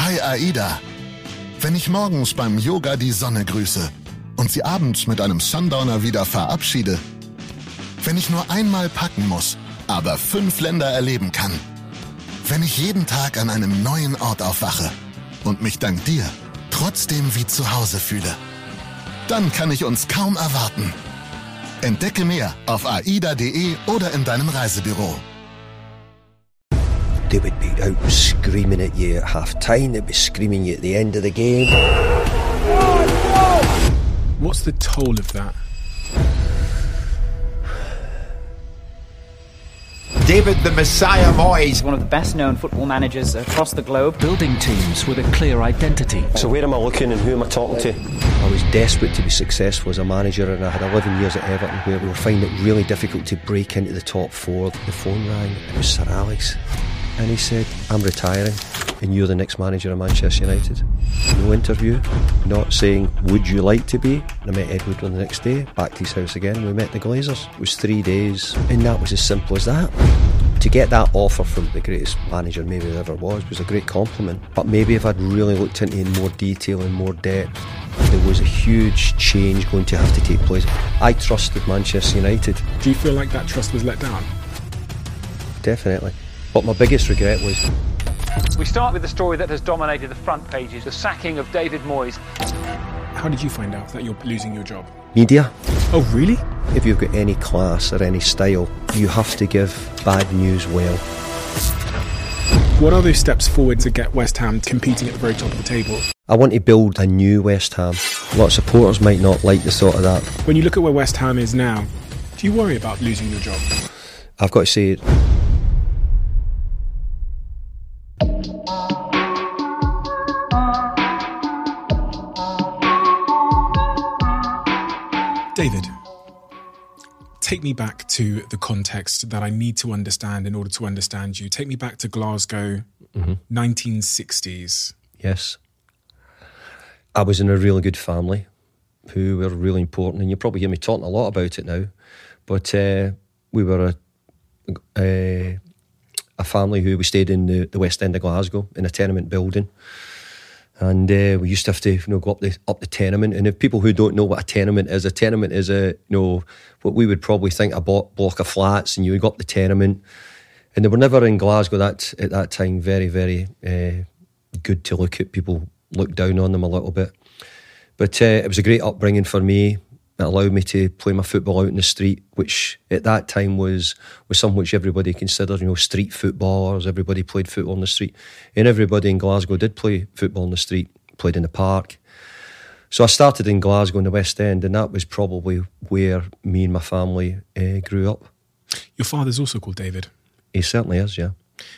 Hi AIDA. Wenn ich morgens beim Yoga die Sonne grüße und sie abends mit einem Sundowner wieder verabschiede. Wenn ich nur einmal packen muss, aber 5 Länder erleben kann. Wenn ich jeden Tag an einem neuen Ort aufwache und mich dank dir trotzdem wie zu Hause fühle. Dann kann ich uns kaum erwarten. Entdecke mehr auf aida.de oder in deinem Reisebüro. They would be out screaming at you at half-time, they'd be screaming at you at the end of the game. What's the toll of that? David the Messiah Moyes. One of the best known football managers across the globe. Building teams with a clear identity. So where am I looking and who am I talking to? I was desperate to be successful as a manager, and I had 11 years at Everton where we were finding it really difficult to break into the top 4. The phone rang, it was Sir Alex, and he said, I'm retiring and you're the next manager of Manchester United. No interview, not saying would you like to be. And I met Ed Woodward the next day, back to his house again, we met the Glazers. It was 3 days and that was as simple as that. To get that offer from the greatest manager maybe there ever was a great compliment. But maybe if I'd really looked into it in more detail and more depth, there was a huge change going to have to take place. I trusted Manchester United. Do you feel like that trust was let down? Definitely. But my biggest regret was... We start with the story that has dominated the front pages, the sacking of David Moyes. How did you find out that you're losing your job? Media. Oh, really? If you've got any class or any style, you have to give bad news well. What are those steps forward to get West Ham competing at the very top of the table? I want to build a new West Ham. A lot of supporters might not like the thought of that. When you look at where West Ham is now, do you worry about losing your job? I've got to say... David, take me back to the context that I need to understand in order to understand you. Take me back to Glasgow, 1960s. Yes. I was in a really good family who were really important, and you probably hear me talking a lot about it now, but we were a family who we stayed in the West End of Glasgow in a tenement building. And we used to have to, go up the tenement. And if people who don't know what a tenement is what we would probably think a block of flats, and you would go up the tenement. And they were never in Glasgow at that time very, very good to look at. People looked down on them a little bit. But it was a great upbringing for me. It allowed me to play my football out in the street, which at that time was something which everybody considered, street footballers. Everybody played football in the street. And everybody in Glasgow did play football in the street, played in the park. So I started in Glasgow in the West End, and that was probably where me and my family grew up. Your father's also called David? He certainly is, yeah.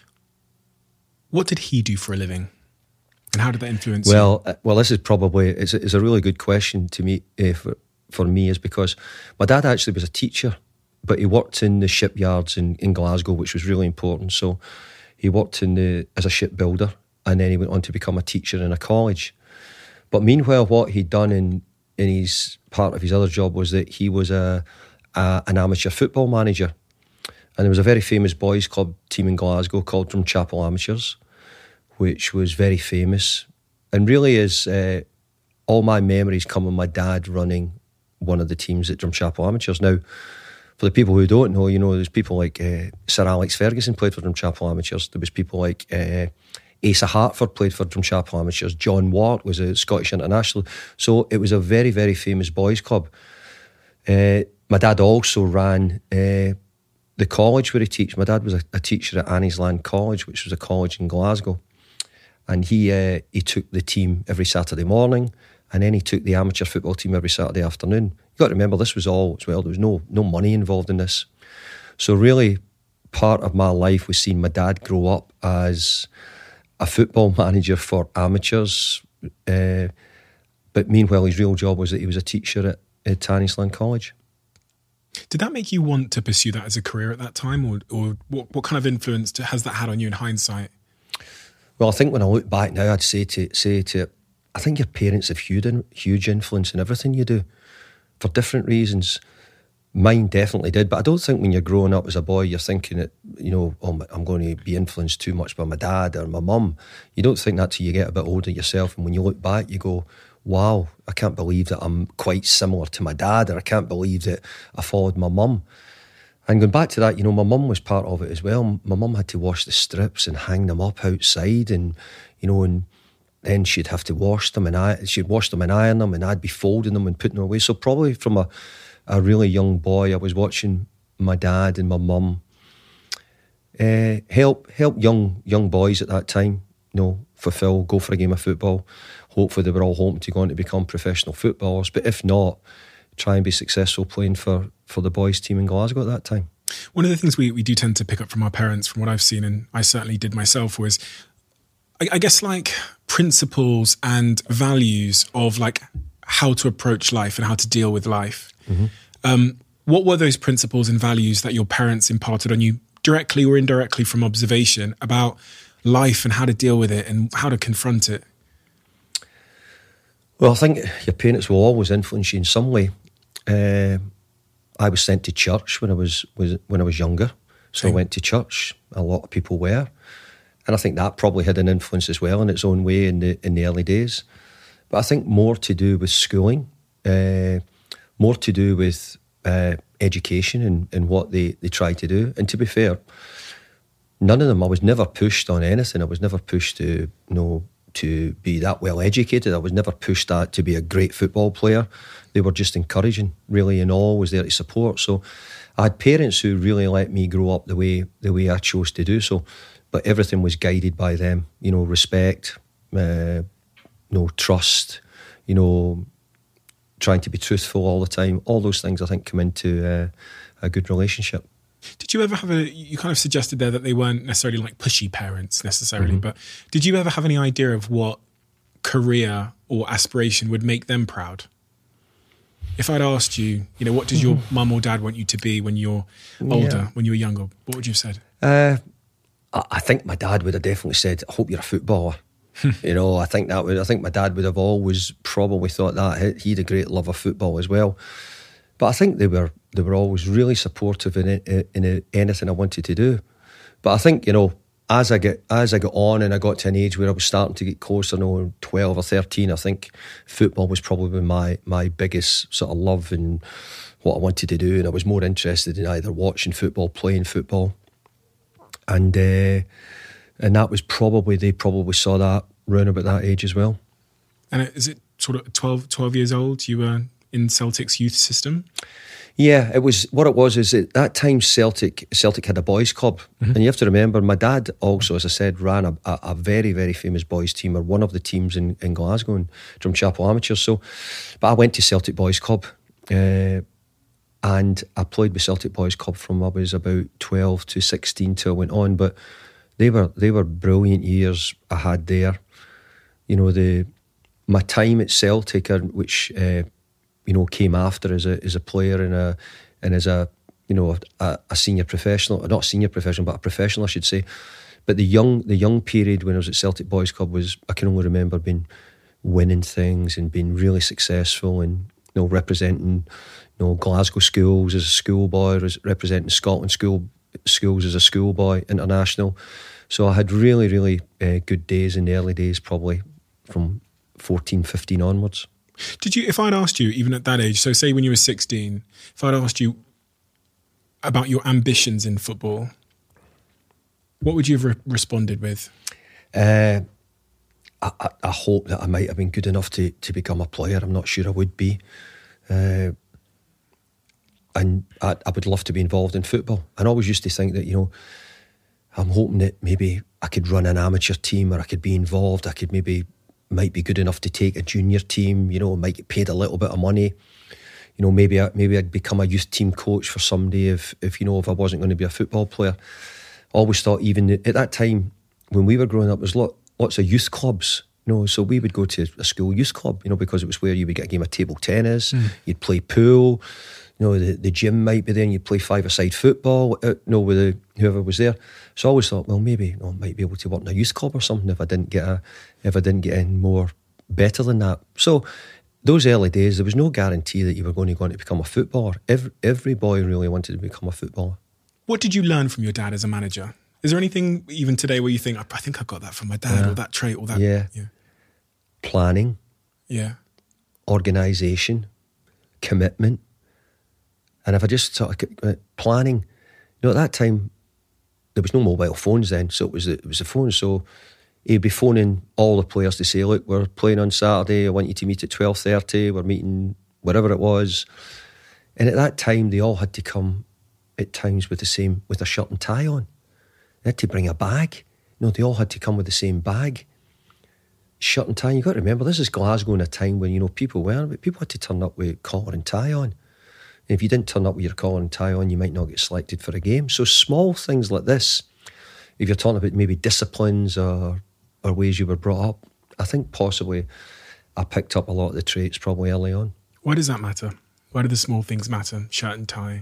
What did he do for a living? And how did that influence you? Well, this is probably, it's a really good question to me, for me, is because my dad actually was a teacher, but he worked in the shipyards in Glasgow, which was really important. So he worked as a shipbuilder, and then he went on to become a teacher in a college. But meanwhile, what he'd done in his part of his other job was that he was an amateur football manager. And there was a very famous boys' club team in Glasgow called Drumchapel Amateurs, which was very famous. And really is all my memories come of my dad running one of the teams at Drumchapel Amateurs. Now, for the people who don't know, there's people like Sir Alex Ferguson played for Drumchapel Amateurs. There was people like Asa Hartford played for Drumchapel Amateurs. John Watt was a Scottish international. So it was a very, very famous boys' club. My dad also ran the college where he teach. My dad was a teacher at Annie's Land College, which was a college in Glasgow. And he took the team every Saturday morning, and then he took the amateur football team every Saturday afternoon. You've got to remember, this was all as well. There was no money involved in this. So really, part of my life was seeing my dad grow up as a football manager for amateurs. But meanwhile, his real job was that he was a teacher at Annie's Land College. Did that make you want to pursue that as a career at that time? Or what kind of influence has that had on you in hindsight? Well, I think when I look back now, I'd say to I think your parents have huge influence in everything you do for different reasons. Mine definitely did, but I don't think when you're growing up as a boy, you're thinking that, I'm going to be influenced too much by my dad or my mum. You don't think that till you get a bit older yourself, and when you look back, you go, wow, I can't believe that I'm quite similar to my dad, or I can't believe that I followed my mum. And going back to that, my mum was part of it as well. My mum had to wash the strips and hang them up outside, and then she'd have to wash them, and she'd wash them and iron them, and I'd be folding them and putting them away. So probably from a really young boy, I was watching my dad and my mum help young boys at that time, fulfill, go for a game of football. Hopefully they were all hoping to go on to become professional footballers, but if not, try and be successful playing for the boys team in Glasgow at that time. One of the things we do tend to pick up from our parents, from what I've seen, and I certainly did myself, was I guess like principles and values of like how to approach life and how to deal with life. Mm-hmm. What were those principles and values that your parents imparted on you, directly or indirectly from observation, about life and how to deal with it and how to confront it? Well, I think your parents will always influence you in some way. I was sent to church when I was younger, so I went to church. A lot of people were, and I think that probably had an influence as well in its own way in the early days. But I think more to do with schooling, more to do with education and what they try to do. And to be fair, none of them. I was never pushed on anything. I was never pushed to to be that well educated. I was never pushed to be a great football player. They were just encouraging, really, and all was there to support. So I had parents who really let me grow up the way I chose to do so. But everything was guided by them. Respect, trust, trying to be truthful all the time. All those things I think come into a good relationship. Did you ever have you kind of suggested there that they weren't necessarily like pushy parents necessarily, Mm-hmm. but did you ever have any idea of what career or aspiration would make them proud? If I'd asked you, what does your mum or dad want you to be when you're older, when you were younger, what would you have said? I think my dad would have definitely said, I hope you're a footballer. I think my dad would have always probably thought that. He had a great love of football as well. But I think they were always really supportive in anything I wanted to do. But I think, as I got on and I got to an age where I was starting to get closer, 12 or 13, I think football was probably my biggest sort of love and what I wanted to do. And I was more interested in either watching football, playing football. And that was they probably saw that round about that age as well. And is it sort of 12 years old you were in Celtic's youth system? Yeah, it was. What it was is at that time Celtic had a boys club, and you have to remember my dad also, as I said, ran a very, very famous boys team, or one of the teams in Glasgow, in Drumchapel Amateurs. So, but I went to Celtic Boys Club, and I played with Celtic Boys Club from I was about 12 to 16 till I went on. But they were brilliant years I had there. My time at Celtic, which came after as a player and as a senior professional, not senior professional, but a professional, I should say. But the young period when I was at Celtic Boys Club I can only remember winning things and being really successful and representing Glasgow schools as a schoolboy, representing Scotland schools as a schoolboy, international. So I had really, really good days in the early days, probably from 14, 15 onwards. Did you, if I'd asked you, even at that age, so say when you were 16, if I'd asked you about your ambitions in football, what would you have responded with? I hope that I might have been good enough to become a player. I'm not sure I would be. And I would love to be involved in football. And I always used to think that, I'm hoping that maybe I could run an amateur team, or I could be involved. I could might be good enough to take a junior team, might get paid a little bit of money. Maybe I'd become a youth team coach for somebody if I wasn't going to be a football player. I always thought, even at that time when we were growing up, there was lots of youth clubs. So we would go to a school youth club, because it was where you would get a game of table tennis, you'd play pool, the gym might be there, and you'd play five-a-side football, with whoever was there. So I always thought, well, maybe I might be able to work in a youth club or something if I didn't get in more better than that. So those early days, there was no guarantee that you were going to go on to become a footballer. Every boy really wanted to become a footballer. What did you learn from your dad as a manager? Is there anything even today where you think, I think I got that from my dad, or that trait, or that? Yeah. Planning. Yeah. Organisation. Commitment. And if I just sort of planning, at that time there was no mobile phones then, so it was the phone. So he'd be phoning all the players to say, look, we're playing on Saturday, I want you to meet at 12:30, we're meeting whatever it was. And at that time they all had to come at times with a shirt and tie on. They had to bring a bag. They all had to come with the same bag. Shirt and tie. You've got to remember, this is Glasgow in a time when, people had to turn up with collar and tie on. And if you didn't turn up with your collar and tie on, you might not get selected for a game. So small things like this, if you're talking about maybe disciplines or ways you were brought up, I think possibly I picked up a lot of the traits probably early on. Why does that matter? Why do the small things matter? Shirt and tie?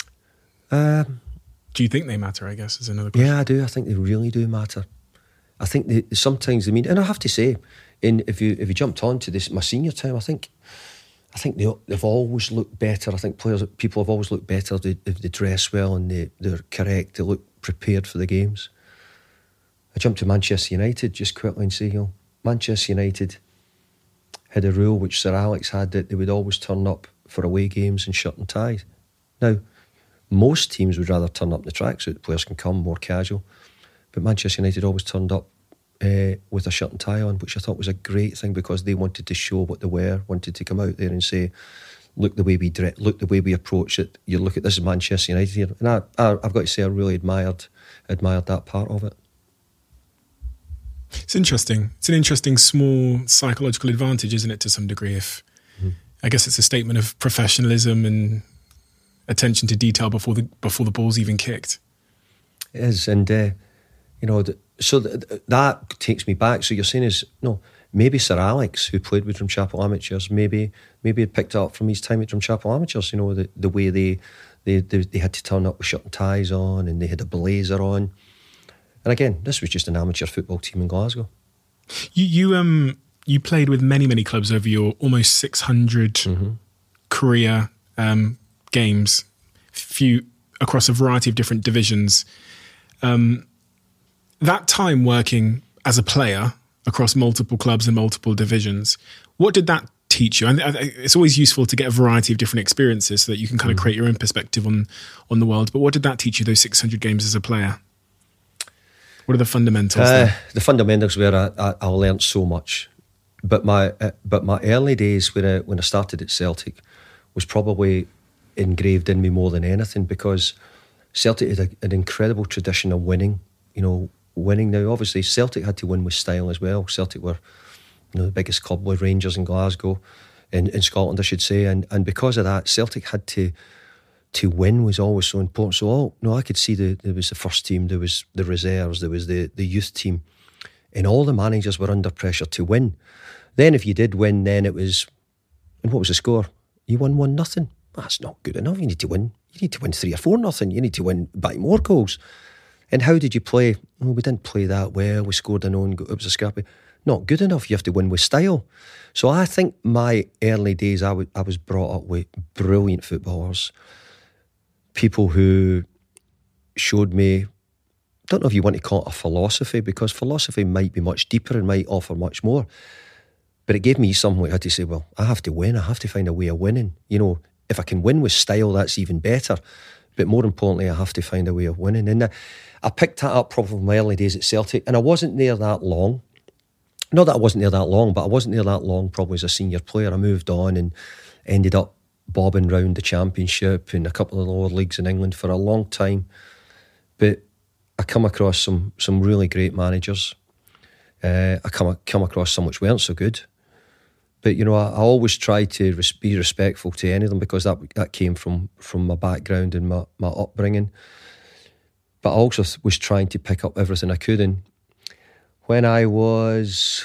Do you think they matter, I guess, is another question. Yeah, I do. I think they really do matter. I think sometimes they mean, and I have to say, if you jumped on to this, my senior time, I think they've always looked better. I think people have always looked better if they dress well and they're correct, they look prepared for the games. I jumped to Manchester United just quickly and say, Manchester United had a rule which Sir Alex had, that they would always turn up for away games in shirt and tie. Now, most teams would rather turn up in the tracksuit, the players can come more casual, but Manchester United always turned up with a shirt and tie on, which I thought was a great thing, because they wanted to show what they were, wanted to come out there and say, look the way we dress, look the way we approach it. You look at this is Manchester United here, and I've got to say I really admired that part of it. It's interesting. It's an interesting small psychological advantage, isn't it, to some degree? I guess it's a statement of professionalism and attention to detail before the ball's even kicked. It is, and so that takes me back. So you're saying is maybe Sir Alex, who played with Drumchapel Amateurs, maybe had picked up from his time at Drumchapel Amateurs. The way they had to turn up with shirt and ties on, and they had a blazer on. And again, this was just an amateur football team in Glasgow. You played with many clubs over your almost 600 career games, few across a variety of different divisions. That time working as a player across multiple clubs and multiple divisions, what did that teach you? And it's always useful to get a variety of different experiences so that you can kind of create your own perspective on the world. But what did that teach you, those 600 games as a player? What are the fundamentals there? The fundamentals were I learned so much. But my early days when I started at Celtic was probably engraved in me more than anything, because Celtic had an incredible tradition of winning. Winning. Now, obviously, Celtic had to win with style as well. Celtic were, the biggest club with Rangers in Glasgow, in Scotland, I should say, and because of that, Celtic had to win was always so important. So, I could see there was the first team, there was the reserves, there was the youth team, and all the managers were under pressure to win. Then, if you did win, then it was, and what was the score? You won 1-0. That's not good enough. You need to win. You need to win 3 or 4-0. You need to win by more goals. And how did you play? Well, we didn't play that well. We scored an own goal. It was a scrappy. Not good enough. You have to win with style. So I think my early days, I was brought up with brilliant footballers, people who showed me, I don't know if you want to call it a philosophy, because philosophy might be much deeper and might offer much more. But it gave me something I had to say, well, I have to win. I have to find a way of winning. If I can win with style, that's even better. But more importantly, I have to find a way of winning. And I picked that up probably from my early days at Celtic, and I wasn't there that long. Not that I wasn't there that long, but I wasn't there that long probably as a senior player. I moved on and ended up bobbing round the Championship and a couple of the lower leagues in England for a long time. But I come across some really great managers. I come across some which weren't so good. But, I always try to be respectful to any of them, because that came from my background and my upbringing. But I also was trying to pick up everything I could. And when I was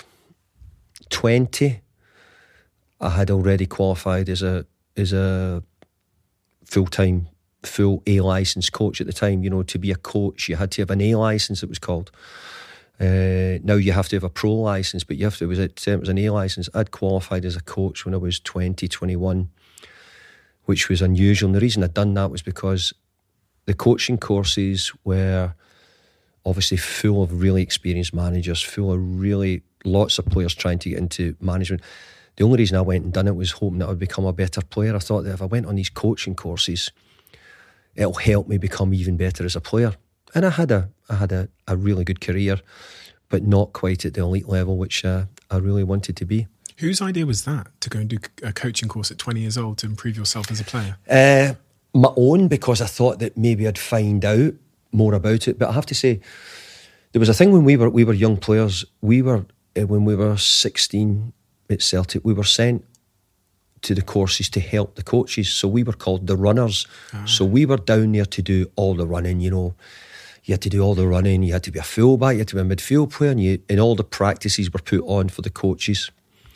20, I had already qualified as a full-time, full A licence coach at the time. To be a coach, you had to have an A licence, it was called. Now you have to have a pro licence, but it was an A licence. I'd qualified as a coach when I was 20, 21, which was unusual. And the reason I'd done that was because the coaching courses were obviously full of really experienced managers, full of really lots of players trying to get into management. The only reason I went and done it was hoping that I would become a better player. I thought that if I went on these coaching courses, it'll help me become even better as a player. And I had a really good career, but not quite at the elite level, which I really wanted to be. Whose idea was that, to go and do a coaching course at 20 years old to improve yourself as a player? My own, because I thought that maybe I'd find out more about it. But I have to say, there was a thing when we were young players. When we were 16 at Celtic, we were sent to the courses to help the coaches. So we were called the runners. So we were down there to do all the running, you know. You had to do all the running, you had to be a fullback, you had to be a midfield player, and all the practices were put on for the coaches.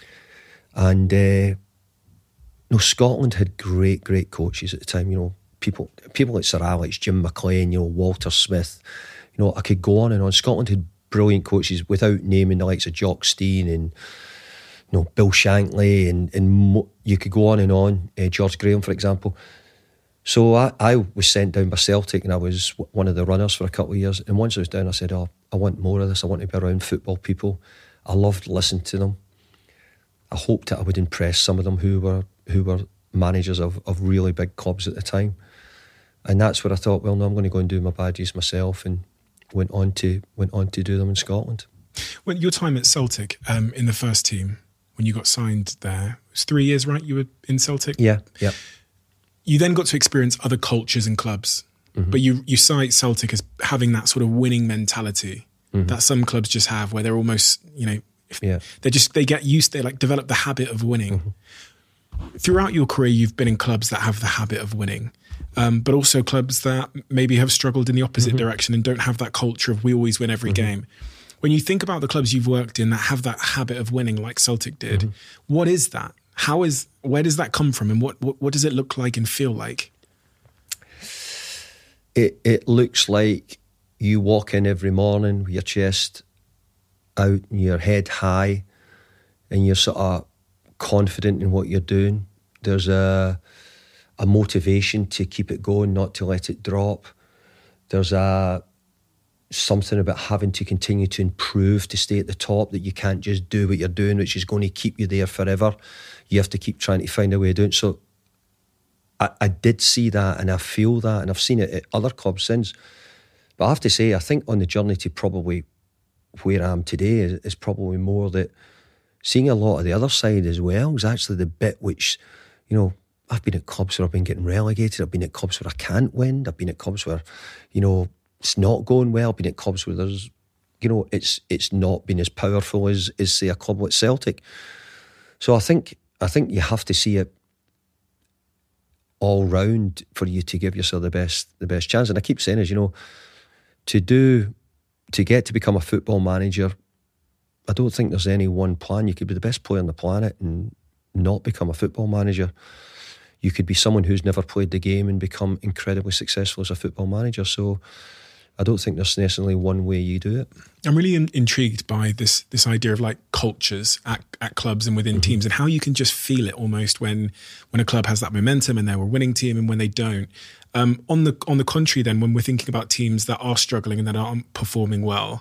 And Scotland had great coaches at the time, you know, people like Sir Alex, Jim McLean, you know, Walter Smith, you know, I could go on and on. Scotland had brilliant coaches without naming the likes of Jock Stein and, you know, Bill Shankly, and you could go on and on, George Graham, for example. So I was sent down by Celtic, and I was one of the runners for a couple of years. And once I was down, I said, I want more of this. I want to be around football people. I loved listening to them. I hoped that I would impress some of them who were managers of really big clubs at the time. And that's where I thought, well, no, I'm going to go and do my badges myself, and went on to do them in Scotland. Well, your time at Celtic, in the first team, when you got signed there, it was 3 years, right? You were in Celtic? Yeah. You then got to experience other cultures and clubs, but you cite Celtic as having that sort of winning mentality that some clubs just have, where they're almost, you know, they get used, they like develop the habit of winning. Throughout your career, you've been in clubs that have the habit of winning, but also clubs that maybe have struggled in the opposite direction and don't have that culture of we always win every game. When you think about the clubs you've worked in that have that habit of winning, like Celtic did, what is that? Where does that come from, and what does it look like and feel like? It looks like you walk in every morning with your chest out and your head high, and you're sort of confident in what you're doing. There's a motivation to keep it going, not to let it drop. There's something about having to continue to improve to stay at the top, that you can't just do what you're doing, which is going to keep you there forever. You have to keep trying to find a way of doing it. So I did see that, and I feel that, and I've seen it at other clubs since. But I have to say, I think on the journey to probably where I am today is probably more that seeing a lot of the other side as well is actually the bit which, you know, I've been at clubs where I've been getting relegated. I've been at clubs where I can't win. I've been at clubs where, you know, it's not going well. I've been at clubs where there's, you know, it's not been as powerful as say a club like Celtic. So I think you have to see it all round for you to give yourself the best chance. And I keep saying, as you know, to get to become a football manager, I don't think there's any one plan. You could be the best player on the planet and not become a football manager. You could be someone who's never played the game and become incredibly successful as a football manager. So I don't think there's necessarily one way you do it. I'm really intrigued by this idea of like cultures at clubs and within teams, and how you can just feel it almost when a club has that momentum and they're a winning team, and when they don't. On the contrary, then, when we're thinking about teams that are struggling and that aren't performing well,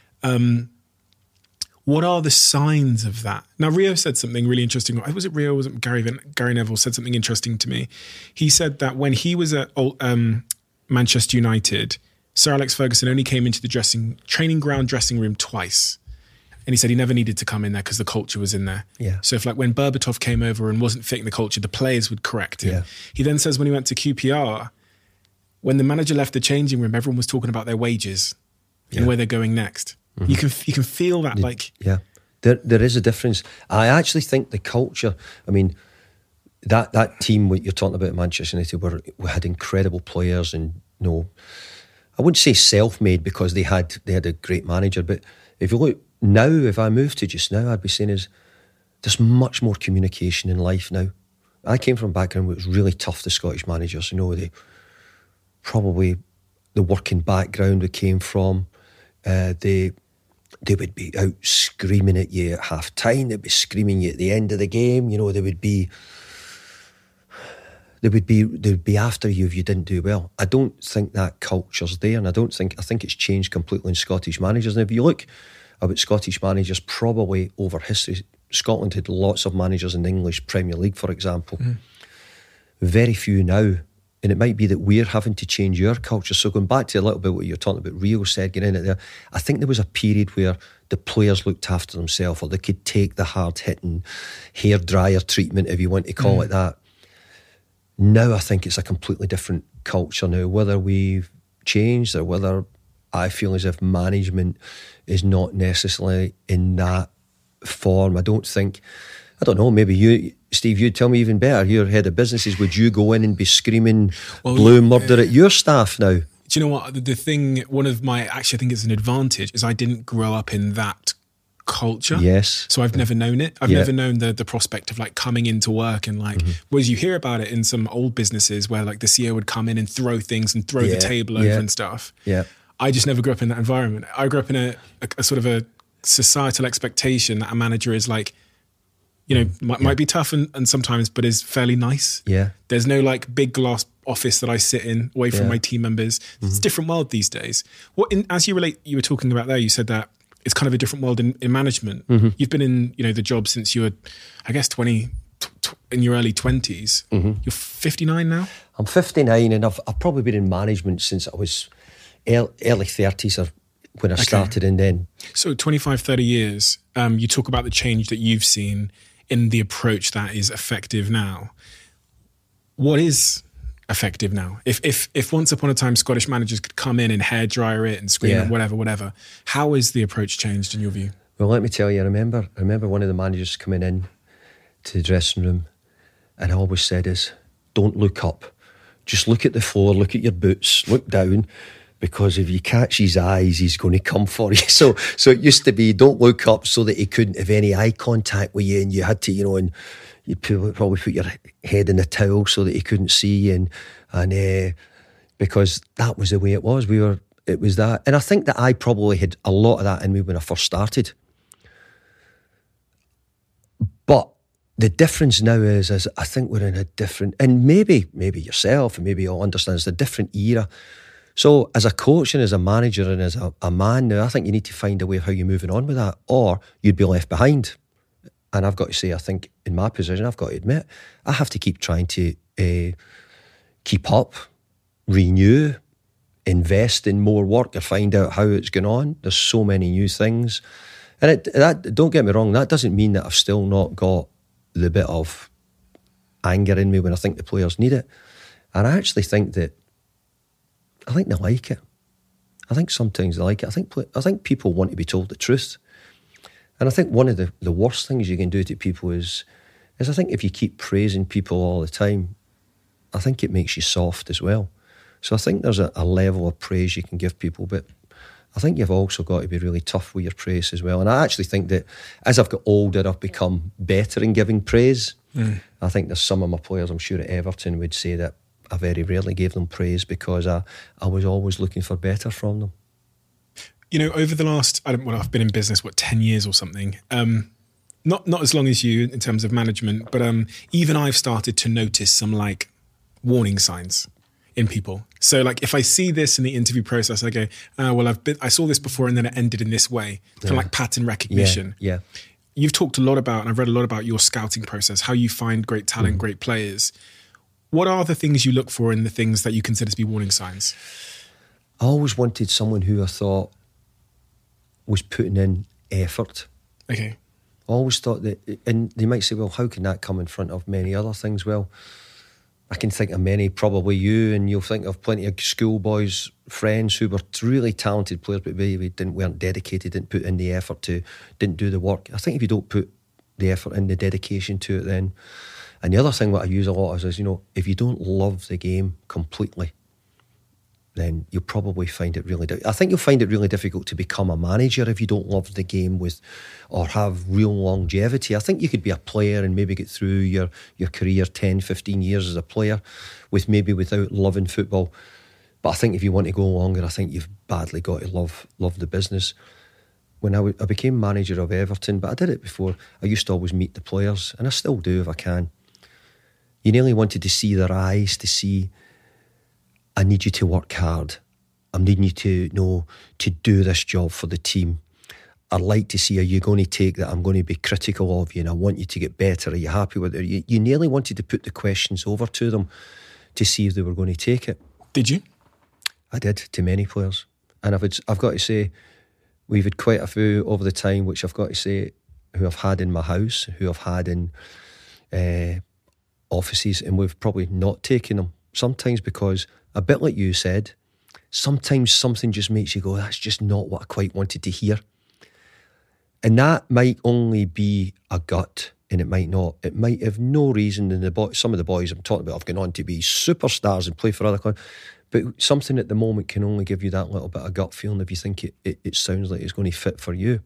what are the signs of that? Now, Rio said something really interesting. Was it Rio? Was it Gary Neville said something interesting to me? He said that when he was at Manchester United, Sir Alex Ferguson only came into the training ground dressing room twice. And he said he never needed to come in there because the culture was in there. Yeah. So if like when Berbatov came over and wasn't fitting the culture, the players would correct him. Yeah. He then says when he went to QPR, when the manager left the changing room, everyone was talking about their wages and where they're going next. You can feel that, like... Yeah, there is a difference. I actually think the culture, I mean, that team what you're talking about at Manchester United, we had incredible players, and, you know, I wouldn't say self-made because they had a great manager, but if you look now, if I moved to just now, I'd be saying there's much more communication in life now. I came from a background where it was really tough, the Scottish managers, you know, probably the working background we came from, the they would be out screaming at you at half time, they'd be screaming at you at the end of the game, you know, they would be after you if you didn't do well. I don't think that culture's there, and I think it's changed completely in Scottish managers. And if you look about Scottish managers probably over history, Scotland had lots of managers in the English Premier League, for example. Very few now. And it might be that we're having to change your culture. So going back to a little bit what you're talking about, Rio said, getting in it there, I think there was a period where the players looked after themselves, or they could take the hard-hitting hairdryer treatment, if you want to call it that. Now I think it's a completely different culture now. Whether we've changed or whether I feel as if management is not necessarily in that form. I don't know, maybe you, Steve, you'd tell me even better. You're head of businesses. Would you go in and be screaming blue murder at your staff now? Do you know what? The thing, I think it's an advantage, is I didn't grow up in that culture. Yes. So I've never known it. I've never known the prospect of like coming into work and like, whereas you hear about it in some old businesses where like the CEO would come in and throw things and throw the table over and stuff. Yeah. I just never grew up in that environment. I grew up in a sort of a societal expectation that a manager is like, you know, might be tough and sometimes, but is fairly nice. Yeah. There's no like big glass office that I sit in away from my team members. It's a different world these days. As you were talking about there, you said that it's kind of a different world in management. You've been in, you know, the job since you were, I guess, 20, in your early 20s. You're 59 now? I'm 59 and I've probably been in management since I was early 30s or when I started, and then... So 25, 30 years, you talk about the change that you've seen in the approach that is effective now. What is effective now? If once upon a time Scottish managers could come in and hairdryer it and scream at whatever, how is the approach changed in your view? Well, let me tell you, I remember one of the managers coming in to the dressing room, and I always said is, don't look up. Just look at the floor, look at your boots, look down, because if you catch his eyes, he's going to come for you. So it used to be, don't look up, so that he couldn't have any eye contact with you, and you had to, you know, and you'd probably put your head in a towel so that he couldn't see you, and because that was the way it was. It was that. And I think that I probably had a lot of that in me when I first started. But the difference now is I think we're in a different, and maybe yourself, and maybe you'll understand, it's a different era. So as a coach and as a manager and as a man now, I think you need to find a way of how you're moving on with that, or you'd be left behind. And I've got to say, I think in my position, I've got to admit, I have to keep trying to keep up, renew, invest in more work, or find out how it's going on. There's so many new things. And that, don't get me wrong, that doesn't mean that I've still not got the bit of anger in me when I think the players need it. And I actually think they like it. I think sometimes they like it. I think people want to be told the truth. And I think one of the worst things you can do to people is I think if you keep praising people all the time, I think it makes you soft as well. So I think there's a level of praise you can give people, but I think you've also got to be really tough with your praise as well. And I actually think that as I've got older, I've become better in giving praise. I think there's some of my players, I'm sure at Everton, would say that I very rarely gave them praise because I was always looking for better from them. You know, over the last, I've been in business, 10 years or something. Not as long as you in terms of management, but even I've started to notice some like warning signs in people. So like if I see this in the interview process, I go, I saw this before and then it ended in this way. Kind of like pattern recognition. Yeah. You've talked a lot about, and I've read a lot about your scouting process, how you find great talent, great players. What are the things you look for in the things that you consider to be warning signs? I always wanted someone who I thought was putting in effort. Okay. I always thought that, and they might say, well, how can that come in front of many other things? Well, I can think of many, probably you, and you'll think of plenty of schoolboys, friends who were really talented players, but maybe weren't dedicated, didn't put in the effort didn't do the work. I think if you don't put the effort in, the dedication to it, then... And the other thing what I use a lot is, you know, if you don't love the game completely, then you'll probably find it really difficult. I think you'll find it really difficult to become a manager if you don't love the game or have real longevity. I think you could be a player and maybe get through your career 10, 15 years as a player without loving football. But I think if you want to go longer, I think you've badly got to love the business. when I became manager of Everton, but I did it before. I used to always meet the players, and I still do if I can. You nearly wanted to see their eyes, to see, I need you to work hard. I'm needing you to know to do this job for the team. I'd like to see, are you going to take that? I'm going to be critical of you and I want you to get better. Are you happy with it? You nearly wanted to put the questions over to them to see if they were going to take it. Did you? I did, to many players. And I've got to say, we've had quite a few over the time, which I've got to say, who I've had in my house, who I've had in offices, and we've probably not taken them. Sometimes because, a bit like you said, sometimes something just makes you go, that's just not what I quite wanted to hear. And that might only be a gut, and it might not. It might have no reason. And some of the boys I'm talking about have gone on to be superstars and play for other clubs. But something at the moment can only give you that little bit of gut feeling if you think it sounds like it's going to fit for you.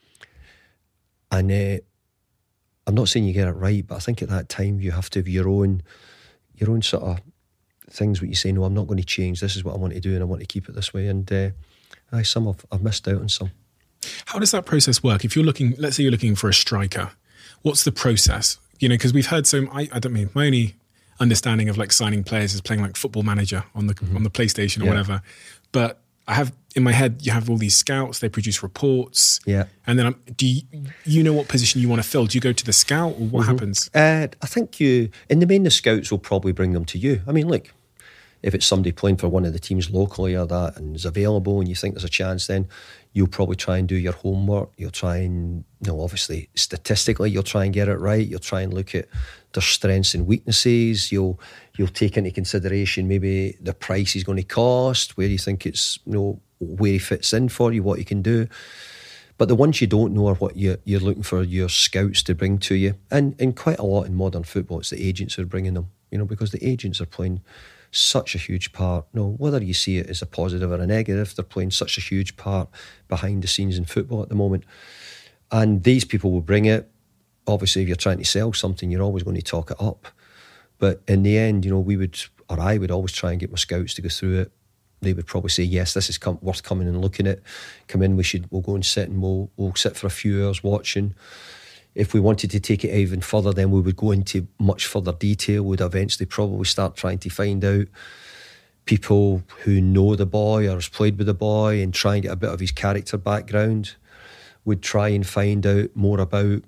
And I'm not saying you get it right, but I think at that time you have to have your own sort of things where you say, no, I'm not going to change. This is what I want to do and I want to keep it this way. And I've missed out on some. How does that process work? If you're looking, let's say you're looking for a striker, what's the process? Because we've heard my only understanding of like signing players is playing like Football Manager on the PlayStation or whatever. But I have in my head, you have all these scouts, they produce reports. Yeah. And then do you know what position you want to fill? Do you go to the scout or what happens? I think in the main, the scouts will probably bring them to you. I mean, look, if it's somebody playing for one of the teams locally or that and is available and you think there's a chance, then you'll probably try and do your homework. You'll try and, obviously statistically, you'll try and get it right. You'll try and look at their strengths and weaknesses. You'll take into consideration maybe the price he's going to cost, where you think it's, where he fits in for you, what you can do. But the ones you don't know are what you're looking for your scouts to bring to you. And quite a lot in modern football, it's the agents who are bringing them, because the agents are playing such a huge part. Whether you see it as a positive or a negative, they're playing such a huge part behind the scenes in football at the moment. And these people will bring it. Obviously, if you're trying to sell something, you're always going to talk it up. But in the end, I would always try and get my scouts to go through it. They would probably say, yes, this is worth coming and looking at. Come in, we'll go and sit and we'll sit for a few hours watching. If we wanted to take it even further, then we would go into much further detail. We'd eventually probably start trying to find out people who know the boy or has played with the boy and try and get a bit of his character background. We'd try and find out more about,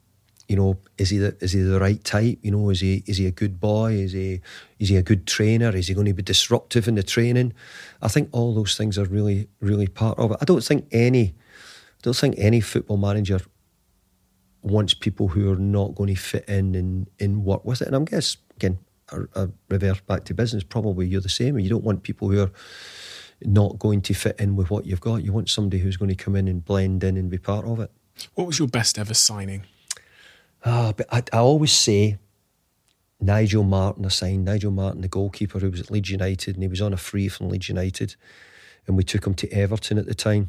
is he the right type? Is he a good boy? Is he a good trainer? Is he going to be disruptive in the training? I think all those things are really, really part of it. I don't think any football manager wants people who are not going to fit in and work with it. And I guess, again, I reverse back to business, probably you're the same. You don't want people who are not going to fit in with what you've got. You want somebody who's going to come in and blend in and be part of it. What was your best ever signing? But I always say Nigel Martin. I signed Nigel Martin, the goalkeeper who was at Leeds United, and he was on a free from Leeds United, and we took him to Everton at the time.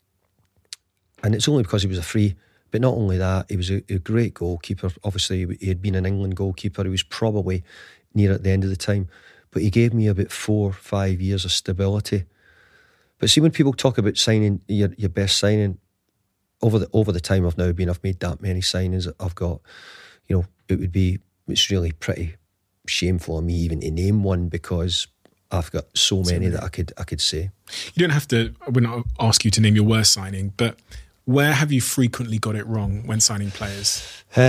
And it's only because he was a free. But not only that, he was a great goalkeeper. Obviously, he had been an England goalkeeper. He was probably near at the end of the time. But he gave me about 4 or 5 years of stability. But see, when people talk about signing your best signing, over the time I've made that many signings that I've got, it's really pretty shameful of me even to name one because I've got so many that I could say. You don't have to, I would not ask you to name your worst signing, but where have you frequently got it wrong when signing players?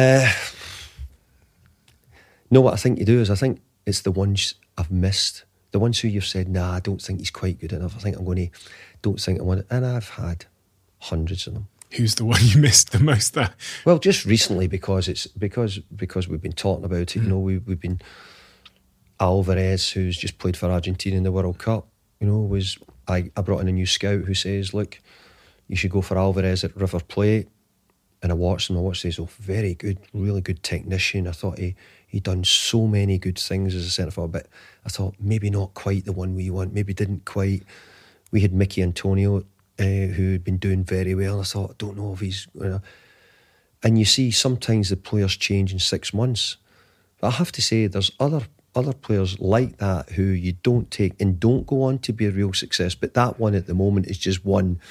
No, what I think you do is I think it's the ones I've missed. The ones who you've said, nah, I don't think he's quite good enough. I don't think I want it. And I've had hundreds of them. Who's the one you missed the most there? Well, just recently because we've been talking about it. We've been Alvarez, who's just played for Argentina in the World Cup. I brought in a new scout who says, look, you should go for Alvarez at River Plate. And I watched him. He's a very good, really good technician. I thought he'd done so many good things as a centre forward, but I thought maybe not quite the one we want. Maybe didn't quite. We had Mickey Antonio, who had been doing very well. I thought, I don't know if he's. And you see, sometimes the players change in 6 months. But I have to say, there's other players like that who you don't take and don't go on to be a real success. But that one at the moment is just one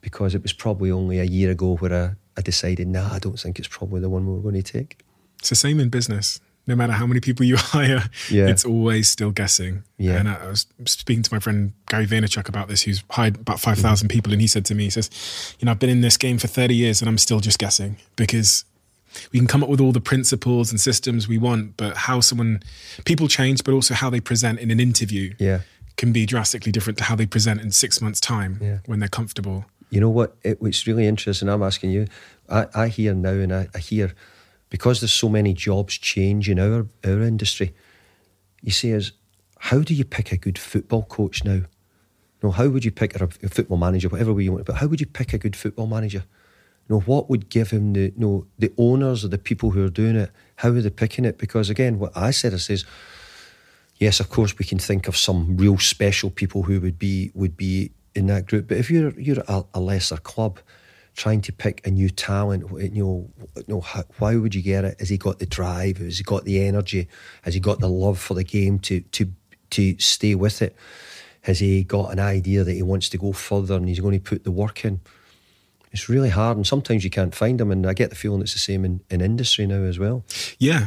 because it was probably only a year ago where I decided, I don't think it's probably the one we're going to take. It's the same in business. No matter how many people you hire, it's always still guessing. Yeah. And I was speaking to my friend Gary Vaynerchuk about this, who's hired about 5,000 people, and he said to me, he says, I've been in this game for 30 years and I'm still just guessing, because we can come up with all the principles and systems we want, but people change, but also how they present in an interview can be drastically different to how they present in 6 months' time when they're comfortable. You know what? It's really interesting. I'm asking you. I hear now, and I hear, because there's so many jobs change in our industry, you say, how do you pick a good football coach now? No, how would you pick a football manager, whatever way you want, but how would you pick a good football manager? What would give him the owners or the people who are doing it, how are they picking it? Because again, what I says, yes, of course we can think of some real special people who would be in that group, but if you're a lesser club trying to pick a new talent, why would you get it? Has he got the drive? Has he got the energy? Has he got the love for the game to stay with it? Has he got an idea that he wants to go further and he's going to put the work in? It's really hard, and sometimes you can't find them, and I get the feeling it's the same in industry now as well. Yeah.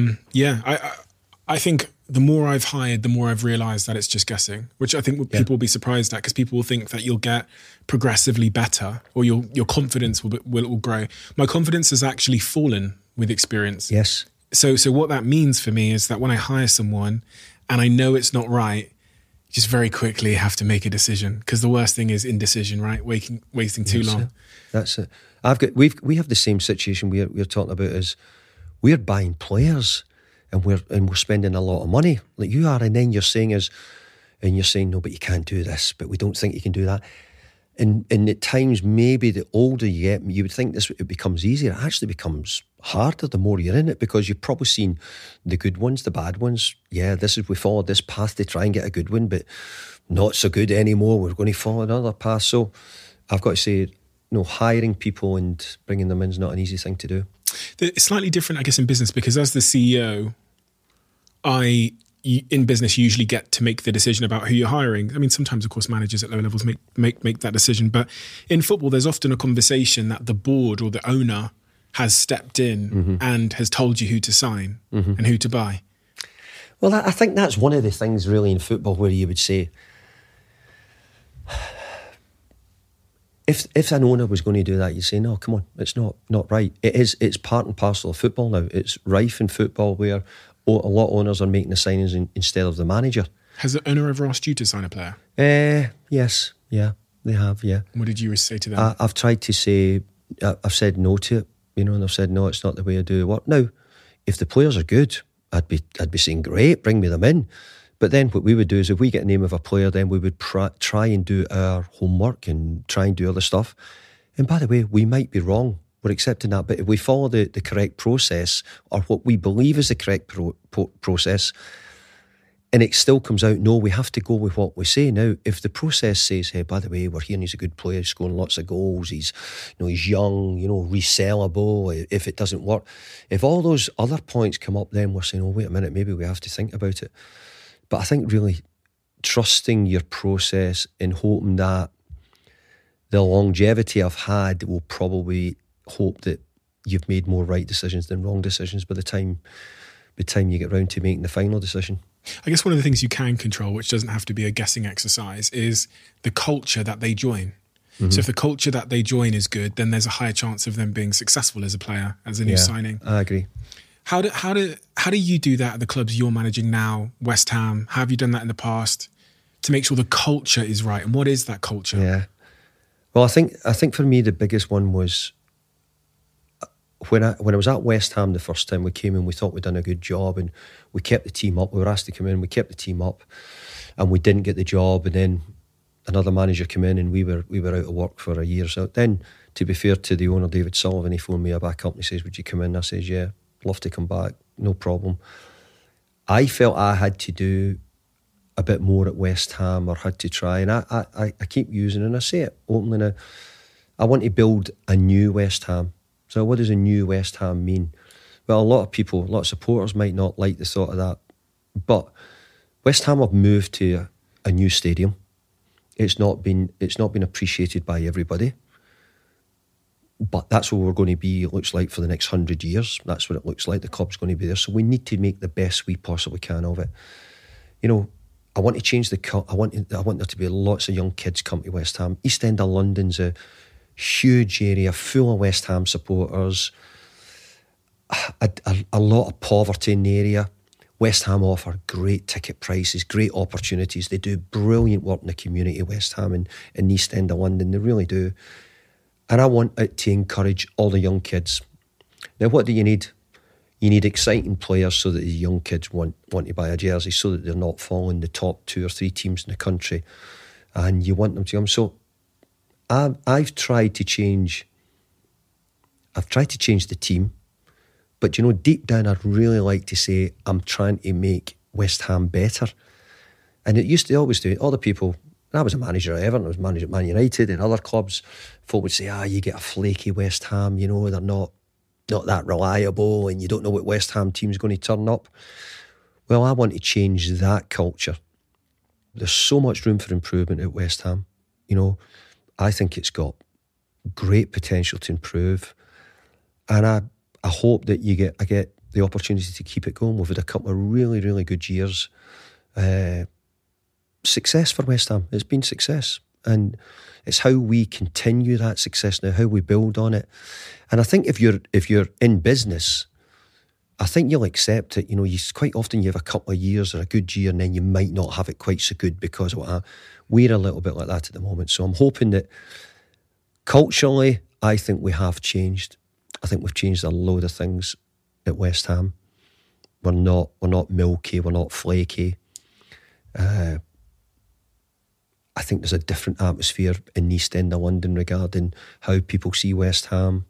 I think the more I've hired, the more I've realised that it's just guessing, which I think people will be surprised at, because people will think that you'll get progressively better, or your confidence will grow. My confidence has actually fallen with experience. Yes. So what that means for me is that when I hire someone and I know it's not right, you just very quickly have to make a decision, because the worst thing is indecision, right? Wasting too long. That's it. We have the same situation we're talking about, is we're buying players. And we're spending a lot of money, like you are, and then you're saying no, but you can't do this, but we don't think you can do that. And at times, maybe the older you get, you would think it becomes easier. It actually becomes harder the more you're in it, because you've probably seen the good ones, the bad ones. Yeah, we followed this path to try and get a good one, but not so good anymore. We're going to follow another path. So I've got to say, hiring people and bringing them in is not an easy thing to do. It's slightly different, I guess, in business, because as the CEO, in business usually get to make the decision about who you're hiring. I mean, sometimes, of course, managers at lower levels make that decision. But in football, there's often a conversation that the board or the owner has stepped in and has told you who to sign and who to buy. Well, I think that's one of the things really in football where you would say, If an owner was going to do that, you'd say, no, come on, it's not right. It's part and parcel of football now. It's rife in football where a lot of owners are making the signings instead of the manager. Has the owner ever asked you to sign a player? Yes, yeah, they have, yeah. What did you say to them? I've tried to say, I've said no to it, and I've said, no, it's not the way I do work. Now, if the players are good, I'd be saying, great, bring me them in. But then what we would do is, if we get the name of a player, then we would try and do our homework and try and do other stuff. And by the way, we might be wrong. We're accepting that. But if we follow the correct process, or what we believe is the correct process, and it still comes out, no, we have to go with what we say. Now, if the process says, hey, by the way, we're hearing he's a good player, he's scoring lots of goals, he's young, resellable, if it doesn't work. If all those other points come up, then we're saying, oh, wait a minute, maybe we have to think about it. But I think really trusting your process and hoping that the longevity I've had will probably hope that you've made more right decisions than wrong decisions by the time you get round to making the final decision. I guess one of the things you can control, which doesn't have to be a guessing exercise, is the culture that they join. So if the culture that they join is good, then there's a higher chance of them being successful as a player, as a new signing. I agree. How do you do that at the clubs you're managing now, West Ham? How have you done that in the past to make sure the culture is right? And what is that culture? Yeah. Well, I think for me the biggest one was when I was at West Ham the first time we came in. We thought we'd done a good job and we kept the team up. We were asked to come in, we kept the team up, and we didn't get the job. And then another manager came in and we were out of work for a year. So then, to be fair to the owner, David Sullivan, he phoned me back up and he says, would you come in? I says, yeah, love to come back, no problem. I felt I had to do a bit more at West Ham, or had to try, and I keep using it, and I say it openly now, I want to build a new West Ham. So what does a new West Ham mean? Well, a lot of supporters might not like the thought of that, but West Ham have moved to a new stadium. It's not been appreciated by everybody. But that's where we're going to be, it looks like, for the next 100 years. That's what it looks like. The club's going to be there. So we need to make the best we possibly can of it. You know, I want to change the cut. I want there to be lots of young kids come to West Ham. East End of London's a huge area, full of West Ham supporters. A lot of poverty in the area. West Ham offer great ticket prices, great opportunities. They do brilliant work in the community, West Ham in East End of London. They really do. And I want it to encourage all the young kids. Now, what do you need? You need exciting players so that the young kids want to buy a jersey, so that they're not following the top 2 or 3 teams in the country. And you want them to come. So I've tried to change the team. But, you know, deep down, I'd really like to say I'm trying to make West Ham better. And it used to always do. Other people, I was a manager at Everton, I was manager at Man United and other clubs. Folk would say, you get a flaky West Ham, you know, they're not that reliable and you don't know what West Ham team's going to turn up. Well, I want to change that culture. There's so much room for improvement at West Ham. You know, I think it's got great potential to improve. And I hope that I get the opportunity to keep it going. We've had a couple of really, really good years. Success for West Ham. It's been success. And it's how we continue that success now, how we build on it. And I think if you're in business, I think you'll accept it. You know, quite often you have a couple of years or a good year and then you might not have it quite so good because we're a little bit like that at the moment. So I'm hoping that culturally, I think we have changed. I think we've changed a load of things at West Ham. We're not milky, we're not flaky. I think there's a different atmosphere in East End of London regarding how people see West Ham.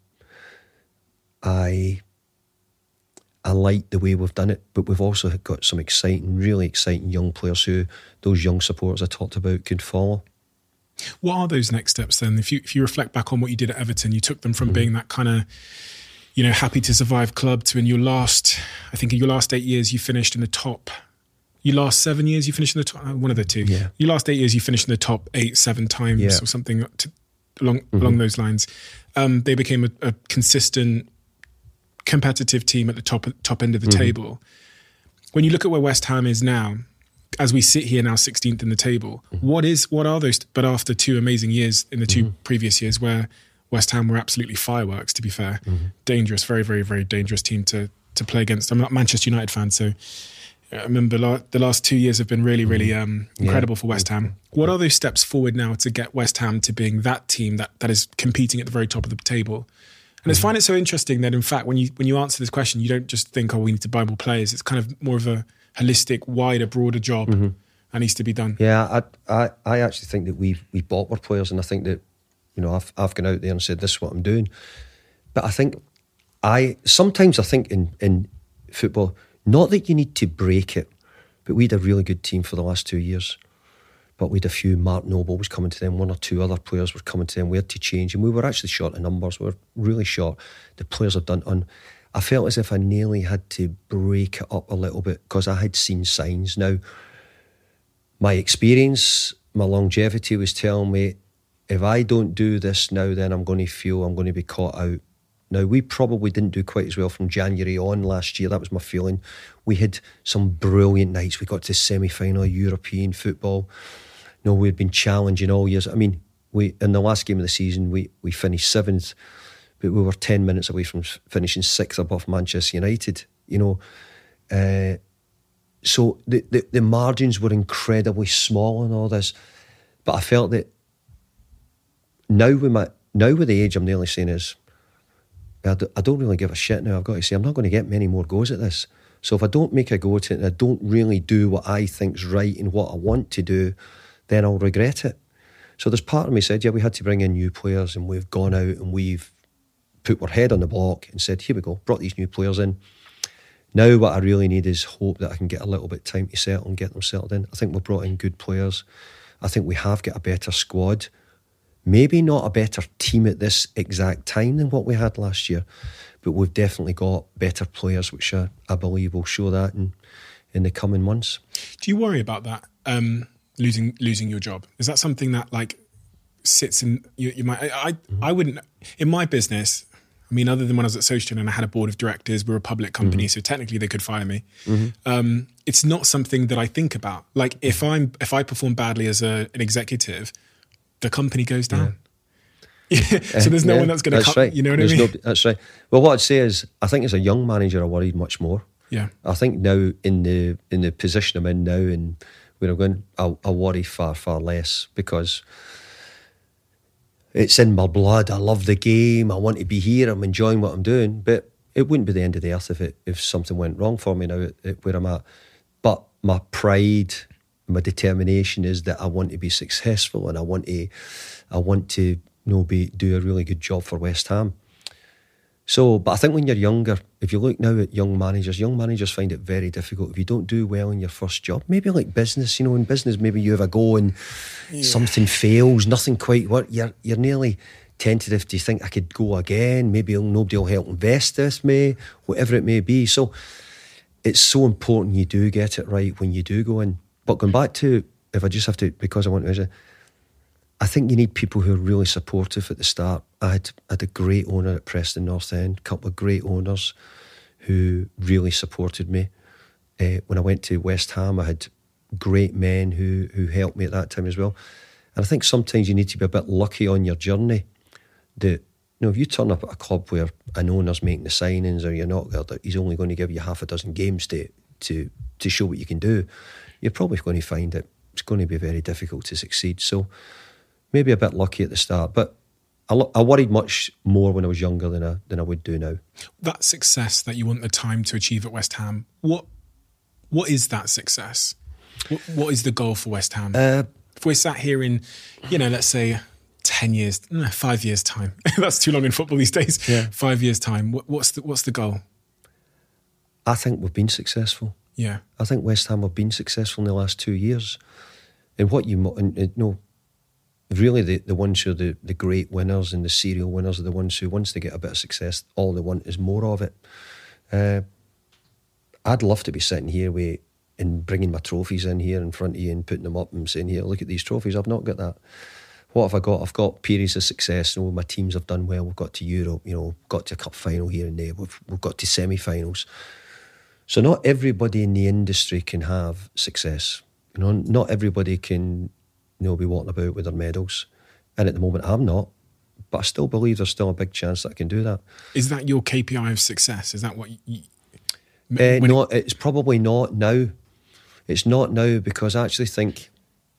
I like the way we've done it, but we've also got some really exciting young players who those young supporters I talked about could follow. What are those next steps then? If you reflect back on what you did at Everton, you took them from being that kind of, you know, happy to survive club to in your last 8 years you finished in the top. Your last 7 years you finished in the top, one of the two. Yeah. Your last 8 years you finished in the top 7 times or something along those lines. They became a consistent competitive team at the top end of the table. When you look at where West Ham is now, as we sit here now 16th in the table, what are those, but after 2 amazing years in the 2 previous years where West Ham were absolutely fireworks, to be fair, dangerous, very, very, very dangerous team to play against. I'm not a Manchester United fan, so I remember the last 2 years have been really, really incredible for West Ham. What are those steps forward now to get West Ham to being that team that is competing at the very top of the table? And I find it so interesting that, in fact, when you answer this question, you don't just think, we need to buy more players. It's kind of more of a holistic, wider, broader job that needs to be done. Yeah, I actually think that we bought our players, and I think that, you know, I've gone out there and said, this is what I'm doing. But I think sometimes I think in football, not that you need to break it, but we had a really good team for the last 2 years. But we had a few, Mark Noble was coming to them, 1 or 2 other players were coming to them. We had to change, and we were actually short of numbers. We were really short. The players have done I felt as if I nearly had to break it up a little bit because I had seen signs. Now, my experience, my longevity was telling me, if I don't do this now, then I'm going to feel I'm going to be caught out. Now, we probably didn't do quite as well from January on last year. That was my feeling. We had some brilliant nights. We got to the semi-final of European football. You know, we'd been challenging all years. I mean, in the last game of the season, we finished 7th, but we were 10 minutes away from finishing 6th above Manchester United. You know, so the margins were incredibly small in all this. But I felt that now with the age I'm nearly saying is, I don't really give a shit now. I've got to say, I'm not going to get many more goes at this. So if I don't make a go at it and I don't really do what I think's right and what I want to do, then I'll regret it. So there's part of me said, we had to bring in new players, and we've gone out and we've put our head on the block and said, here we go, brought these new players in. Now what I really need is hope that I can get a little bit of time to settle and get them settled in. I think we've brought in good players. I think we have got a better squad. Maybe not a better team at this exact time than what we had last year, but we've definitely got better players, which I believe will show that in the coming months. Do you worry about that? losing your job? Is that something that like sits in your mind? I wouldn't, in my business, I mean, other than when I was at Social and I had a board of directors, we're a public company, so technically they could fire me. It's not something that I think about. Like if I perform badly as an executive, the company goes down. So there's no one that's going to come. Right. You know what I mean? That's right. Well, what I'd say is, I think as a young manager, I worried much more. Yeah. I think now in the position I'm in now and where I'm going, I worry far less, because it's in my blood. I love the game. I want to be here. I'm enjoying what I'm doing. But it wouldn't be the end of the earth if something went wrong for me now at where I'm at. But my pride, my determination is that I want to be successful, and I want to do a really good job for West Ham. So, but I think when you're younger, if you look now at young managers find it very difficult if you don't do well in your first job. Maybe like business, in business, maybe you have a go and something fails, nothing quite works. You're nearly tentative. Do you think I could go again? Maybe nobody will help invest this, whatever it may be. So it's so important you do get it right when you do go in. But going back to, if I just have to, because I want to, I think you need people who are really supportive at the start. I had a great owner at Preston North End, a couple of great owners who really supported me. When I went to West Ham, I had great men who helped me at that time as well. And I think sometimes you need to be a bit lucky on your journey. That, if you turn up at a club where an owner's making the signings, or you're not, he's only going to give you half a dozen games to show what you can do, you're probably going to find that it's going to be very difficult to succeed. So maybe a bit lucky at the start, but I worried much more when I was younger than I would do now. That success that you want the time to achieve at West Ham, what is that success? What is the goal for West Ham? If we're sat here in, let's say 10 years, 5 years time, that's too long in football these days. Yeah. 5 years time, what's the goal? I think we've been successful. Yeah, I think West Ham have been successful in the last 2 years. And really, the ones who are the great winners and the serial winners are the ones who, once they get a bit of success, all they want is more of it. I'd love to be sitting here and bringing my trophies in here in front of you and putting them up and saying, here, look at these trophies. I've not got that. What have I got? I've got periods of success. My teams have done well. We've got to Europe, got to a cup final here and there. We've got to semi-finals. So not everybody in the industry can have success. Not everybody can be walking about with their medals. And at the moment, I'm not. But I still believe there's still a big chance that I can do that. Is that your KPI of success? Is that what you... No, it's probably not now. It's not now, because I actually think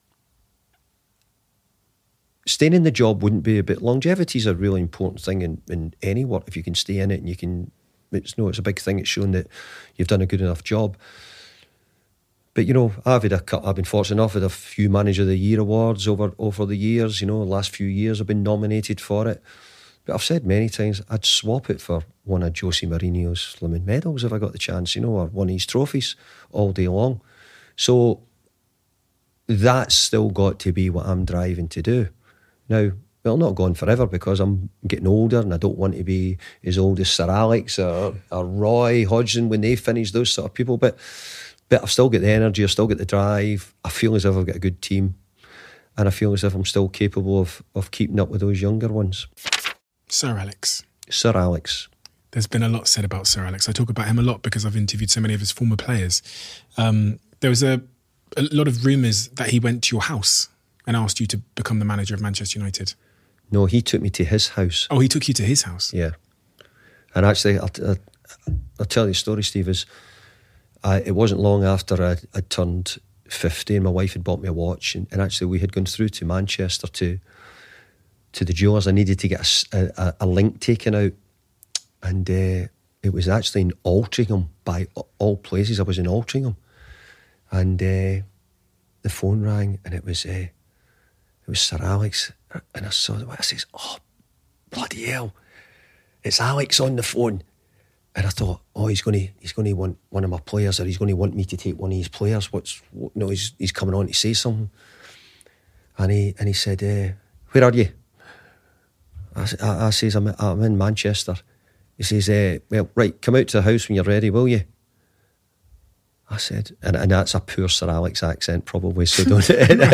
staying in the job wouldn't be a bit... Longevity is a really important thing in any work. If you can stay in it and you can... It's a big thing. It's shown that you've done a good enough job. But, I've been fortunate enough with a few Manager of the Year awards over the years. The last few years I've been nominated for it. But I've said many times, I'd swap it for one of Jose Mourinho's Slimming medals if I got the chance, or one of his trophies all day long. So that's still got to be what I'm driving to do. Now, well, not going forever, because I'm getting older and I don't want to be as old as Sir Alex or Roy Hodgson when they finish, those sort of people. But I've still got the energy, I've still got the drive. I feel as if I've got a good team, and I feel as if I'm still capable of keeping up with those younger ones. Sir Alex. There's been a lot said about Sir Alex. I talk about him a lot because I've interviewed so many of his former players. There was a lot of rumours that he went to your house and asked you to become the manager of Manchester United. No, he took me to his house. Oh, he took you to his house? Yeah. And actually, I'll tell you a story, Steve, it wasn't long after I turned 50 and my wife had bought me a watch, and actually we had gone through to Manchester to the jewellers. I needed to get a link taken out, and it was actually in Altrincham, by all places. I was in Altrincham, and the phone rang, and it was Sir Alex, and I saw it. I says, oh, bloody hell, it's Alex on the phone. And I thought, oh, he's going to want one of my players, or he's going to want me to take one of his players. He's coming on to say something. And he said, where are you? I says, I'm in Manchester. He says, well, right, come out to the house when you're ready, will you? I said, and that's a poor Sir Alex accent probably, so don't.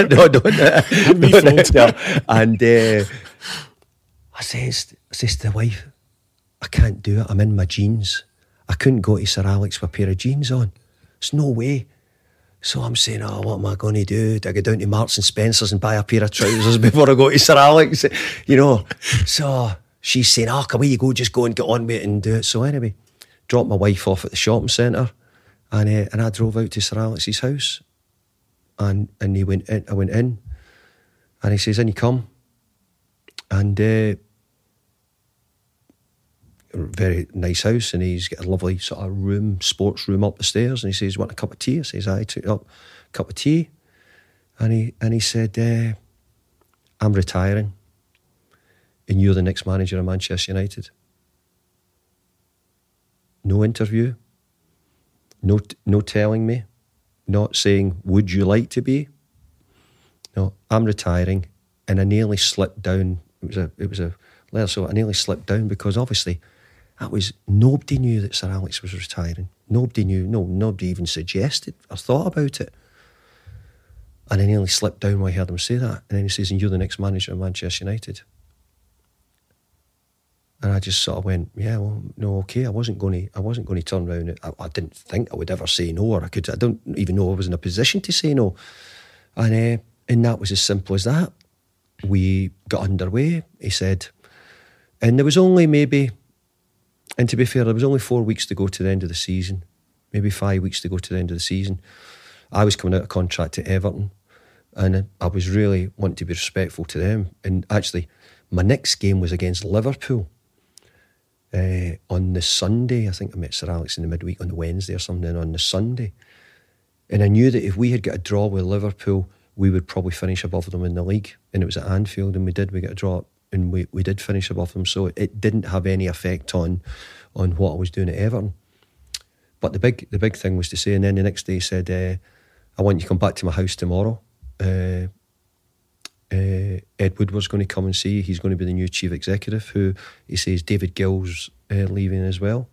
No. And I says to the wife, I can't do it. I'm in my jeans. I couldn't go to Sir Alex with a pair of jeans on. There's no way. So I'm saying, what am I going to do? Do I go down to Marks and Spencer's and buy a pair of trousers before I go to Sir Alex? So she's saying, away you go, just go and get on with it and do it. So anyway, dropped my wife off at the shopping centre, and I drove out to Sir Alex's house, and he went in. I went in, and he says, in you come. And very nice house, and he's got a lovely sort of room, sports room up the stairs, and he says, want a cup of tea? I says, I took up a cup of tea, and he said, I'm retiring and you're the next manager of Manchester United. No interview, no telling me, not saying, would you like to be? No, I'm retiring. And I nearly slipped down. It was a letter, so I nearly slipped down, because obviously nobody knew that Sir Alex was retiring. Nobody knew. Nobody even suggested or thought about it. And I nearly slipped down when I heard him say that. And then he says, and you're the next manager of Manchester United. And I just sort of went, yeah, well, no, okay. I wasn't going to turn around. I didn't think I would ever say no, or I don't even know I was in a position to say no. And that was as simple as that. We got underway, he said, and there was only maybe, and to be fair, there was only 4 weeks to go to the end of the season, maybe 5 weeks to go to the end of the season. I was coming out of contract at Everton, and I was really wanting to be respectful to them. And actually, my next game was against Liverpool on the Sunday. I think I met Sir Alex in the midweek on the Wednesday or something, on the Sunday. And I knew that if we had got a draw with Liverpool, we would probably finish above them in the league. And it was at Anfield, and we got a draw, and we did finish above them. So it didn't have any effect on what I was doing at Everton. But the big thing was to say, and then the next day he said, I want you to come back to my house tomorrow. Ed Woodward's going to come and see you. He's going to be the new chief executive, who he says David Gill's leaving as well.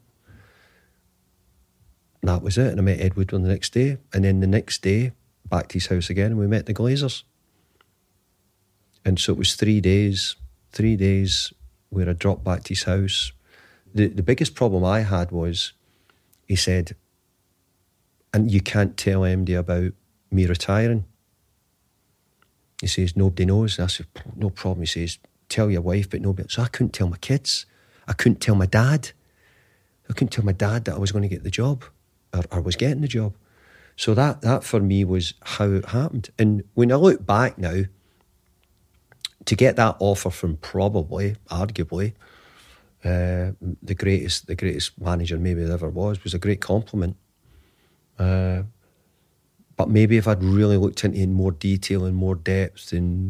And that was it. And I met Ed Woodward the next day. And then the next day, back to his house again, and we met the Glazers. And so it was 3 days where I dropped back to his house. The biggest problem I had was, he said, and you can't tell MD about me retiring. He says, nobody knows. I said, no problem. He says, tell your wife, but nobody. So I couldn't tell my kids. I couldn't tell my dad. I couldn't tell my dad that I was going to get the job, or was getting the job. So that for me was how it happened. And when I look back now, to get that offer from probably, arguably, the greatest manager maybe there ever was a great compliment. But maybe if I'd really looked into it in more detail and more depth,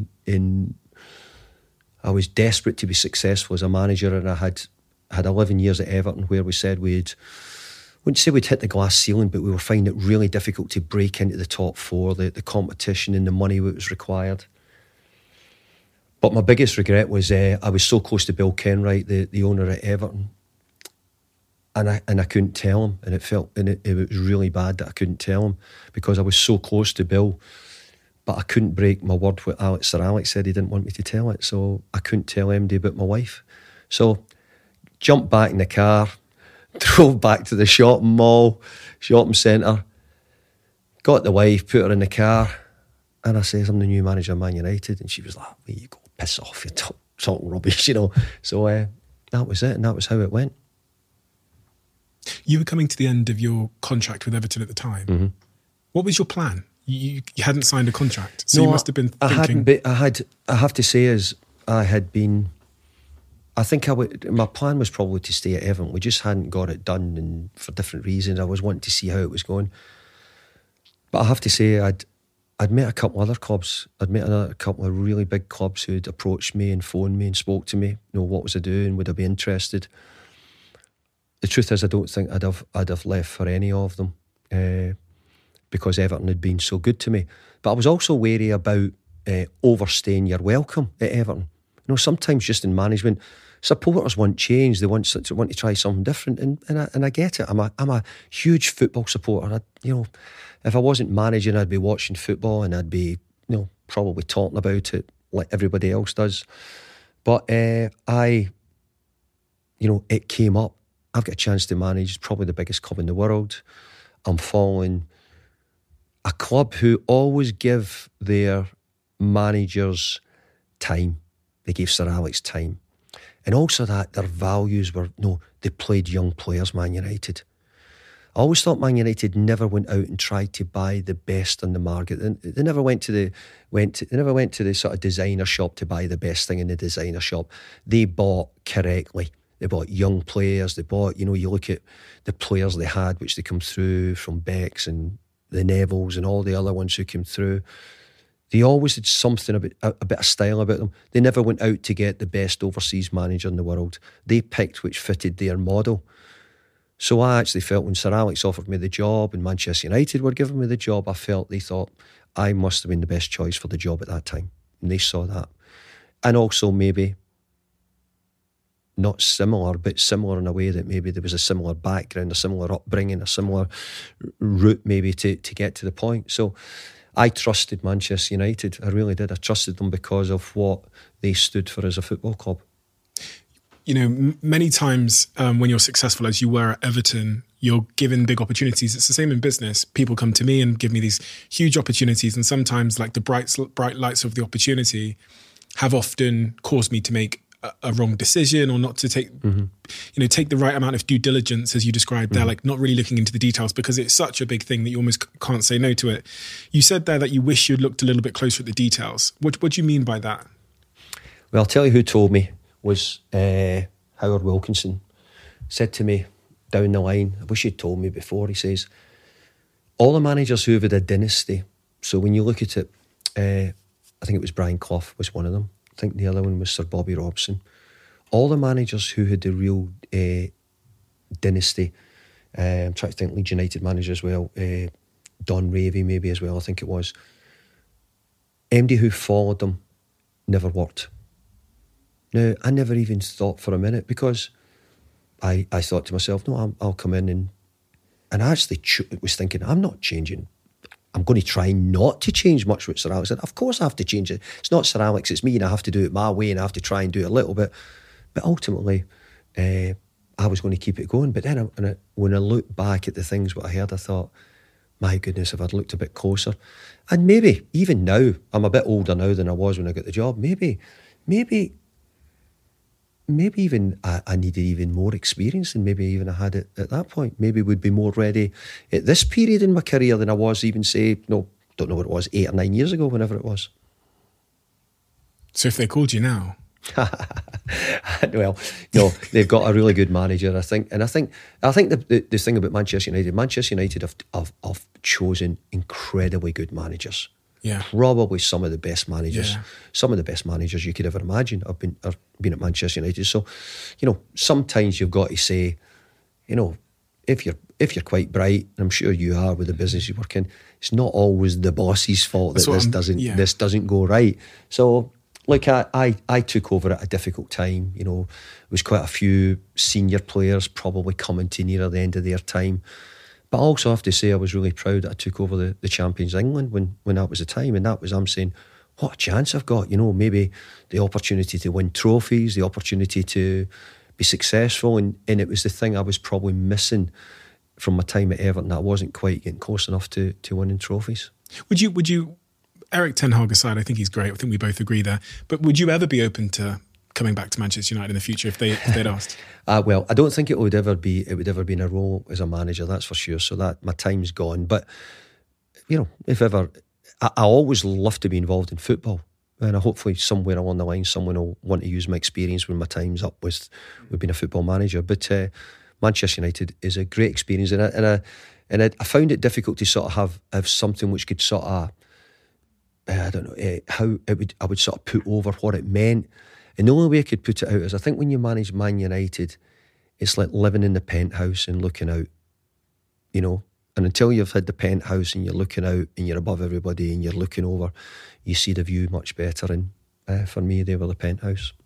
I was desperate to be successful as a manager, and I had 11 years at Everton where we said wouldn't say we'd hit the glass ceiling, but we were finding it really difficult to break into the top four, the competition and the money that was required. But my biggest regret was I was so close to Bill Kenwright, the owner at Everton, and I couldn't tell him, and it was really bad that I couldn't tell him, because I was so close to Bill, but I couldn't break my word with Alex. Sir Alex said he didn't want me to tell it, so I couldn't tell MD about my wife. So jumped back in the car, drove back to the shopping centre, got the wife, put her in the car, and I says, I'm the new manager of Man United. And she was like, where you go, piss off, you're talking rubbish, So that was it, and that was how it went. You were coming to the end of your contract with Everton at the time. Mm-hmm. What was your plan? You hadn't signed a contract, so you must have been thinking... I have to say, I had been... I think my plan was probably to stay at Everton. We just hadn't got it done, and for different reasons. I was wanting to see how it was going. But I have to say, I'd met a couple other clubs. I'd met a couple of really big clubs who'd approached me and phoned me and spoke to me. What was I doing? Would I be interested? The truth is, I don't think I'd have left for any of them, because Everton had been so good to me. But I was also wary about overstaying your welcome at Everton. Sometimes just in management, supporters want change. They want to try something different, and I get it. I'm a huge football supporter. If I wasn't managing, I'd be watching football and I'd be probably talking about it like everybody else does. But it came up. I've got a chance to manage probably the biggest club in the world. I'm following a club who always give their managers time. They gave Sir Alex time. And also that their values were, they played young players, Man United. I always thought Man United never went out and tried to buy the best on the market. They never went to the sort of designer shop to buy the best thing in the designer shop. They bought correctly. They bought young players. They bought, you look at the players they had, which they come through from Becks and the Nevilles and all the other ones who came through. They always had something, a bit of style about them. They never went out to get the best overseas manager in the world. They picked which fitted their model. So I actually felt when Sir Alex offered me the job and Manchester United were giving me the job, I felt they thought I must have been the best choice for the job at that time. And they saw that. And also maybe not similar, but similar in a way that maybe there was a similar background, a similar upbringing, a similar route maybe to get to the point. So I trusted Manchester United. I really did. I trusted them because of what they stood for as a football club. Many times when you're successful, as you were at Everton, you're given big opportunities. It's the same in business. People come to me and give me these huge opportunities, and sometimes like the bright lights of the opportunity have often caused me to make a wrong decision or not to take, take the right amount of due diligence, as you described there, like not really looking into the details because it's such a big thing that you almost can't say no to it. You said there that you wish you'd looked a little bit closer at the details. What do you mean by that? Well, I'll tell you who told me was Howard Wilkinson. Said to me down the line, I wish you'd told me before, he says, all the managers who have had a dynasty, so when you look at it, I think it was Brian Clough was one of them. I think the other one was Sir Bobby Robson. All the managers who had the real dynasty, I'm trying to think, Leeds United manager as well, Don Ravy maybe as well, I think it was. MD who followed them never worked. Now, I never even thought for a minute because I thought to myself, no, I'll come in and I actually was thinking, I'm not changing. I'm going to try not to change much with Sir Alex. And of course I have to change it. It's not Sir Alex, it's me, and I have to do it my way and I have to try and do it a little bit. But ultimately, I was going to keep it going. But then when I look back at the things what I heard, I thought, my goodness, if I'd looked a bit closer. And maybe, even now, I'm a bit older now than I was when I got the job, maybe even I needed even more experience than maybe even I had it at that point. Maybe would be more ready at this period in my career than I was even, say, don't know what it was, 8 or 9 years ago, whenever it was. So if they called you now? Well, no, they've got a really good manager, I think. And I think the thing about Manchester United have chosen incredibly good managers. Yeah. Probably some of the best managers, some of the best managers you could ever imagine have been at Manchester United. So, sometimes you've got to say, if you're quite bright, and I'm sure you are with the business you work in, it's not always the boss's fault that this doesn't go right. So, like I took over at a difficult time. There was quite a few senior players probably coming to near the end of their time. But I also have to say I was really proud that I took over the Champions England when that was the time. And that was, I'm saying, what a chance I've got. Maybe the opportunity to win trophies, the opportunity to be successful. And it was the thing I was probably missing from my time at Everton, that I wasn't quite getting close enough to winning trophies. Would you, Erik ten Hag aside, I think he's great. I think we both agree there. But would you ever be open to coming back to Manchester United in the future if they'd asked? Well, I don't think it would ever be in a role as a manager, that's for sure. So that my time's gone. But if ever, I always love to be involved in football, and hopefully somewhere along the line someone will want to use my experience when my time's up with being a football manager. But Manchester United is a great experience, and I found it difficult to sort of have something which could sort of I don't know how I would sort of put over what it meant. And the only way I could put it out is I think when you manage Man United, it's like living in the penthouse and looking out, And until you've had the penthouse and you're looking out and you're above everybody and you're looking over, you see the view much better. And for me, they were the penthouse.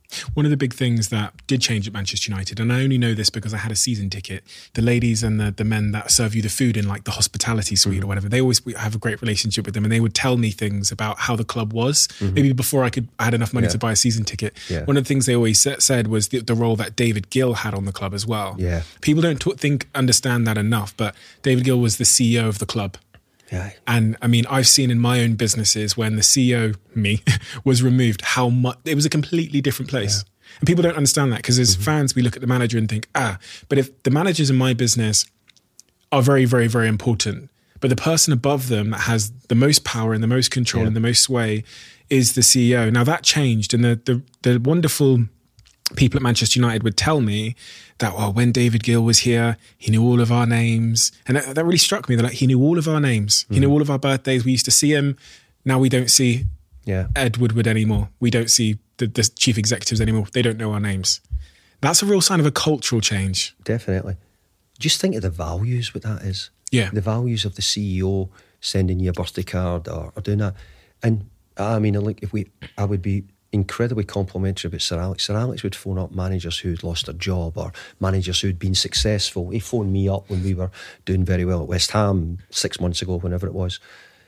One of the big things that did change at Manchester United, and I only know this because I had a season ticket, the ladies and the men that serve you the food in like the hospitality suite or whatever, they always have a great relationship with them, and they would tell me things about how the club was, maybe before I had enough money to buy a season ticket. Yeah. One of the things they always said was the role that David Gill had on the club as well. Yeah. People don't understand that enough, but David Gill was the CEO of the club. Yeah. And I mean, I've seen in my own businesses when the CEO, me, was removed, how much it was a completely different place. Yeah. And people don't understand that because as fans, we look at the manager and think, but if the managers in my business are very, very, very important, but the person above them that has the most power and the most control and the most sway is the CEO. Now that changed, and the wonderful people at Manchester United would tell me that, well, when David Gill was here, he knew all of our names. And that really struck me. They're like, he knew all of our names. He knew all of our birthdays. We used to see him. Now we don't see Ed Woodward anymore. We don't see the chief executives anymore. They don't know our names. That's a real sign of a cultural change. Definitely. Just think of the values, what that is. Yeah. The values of the CEO sending you a birthday card or doing that. And I mean, like I would be incredibly complimentary about Sir Alex. Sir Alex would phone up managers who'd lost their job or managers who'd been successful. He phoned me up when we were doing very well at West Ham 6 months ago, whenever it was.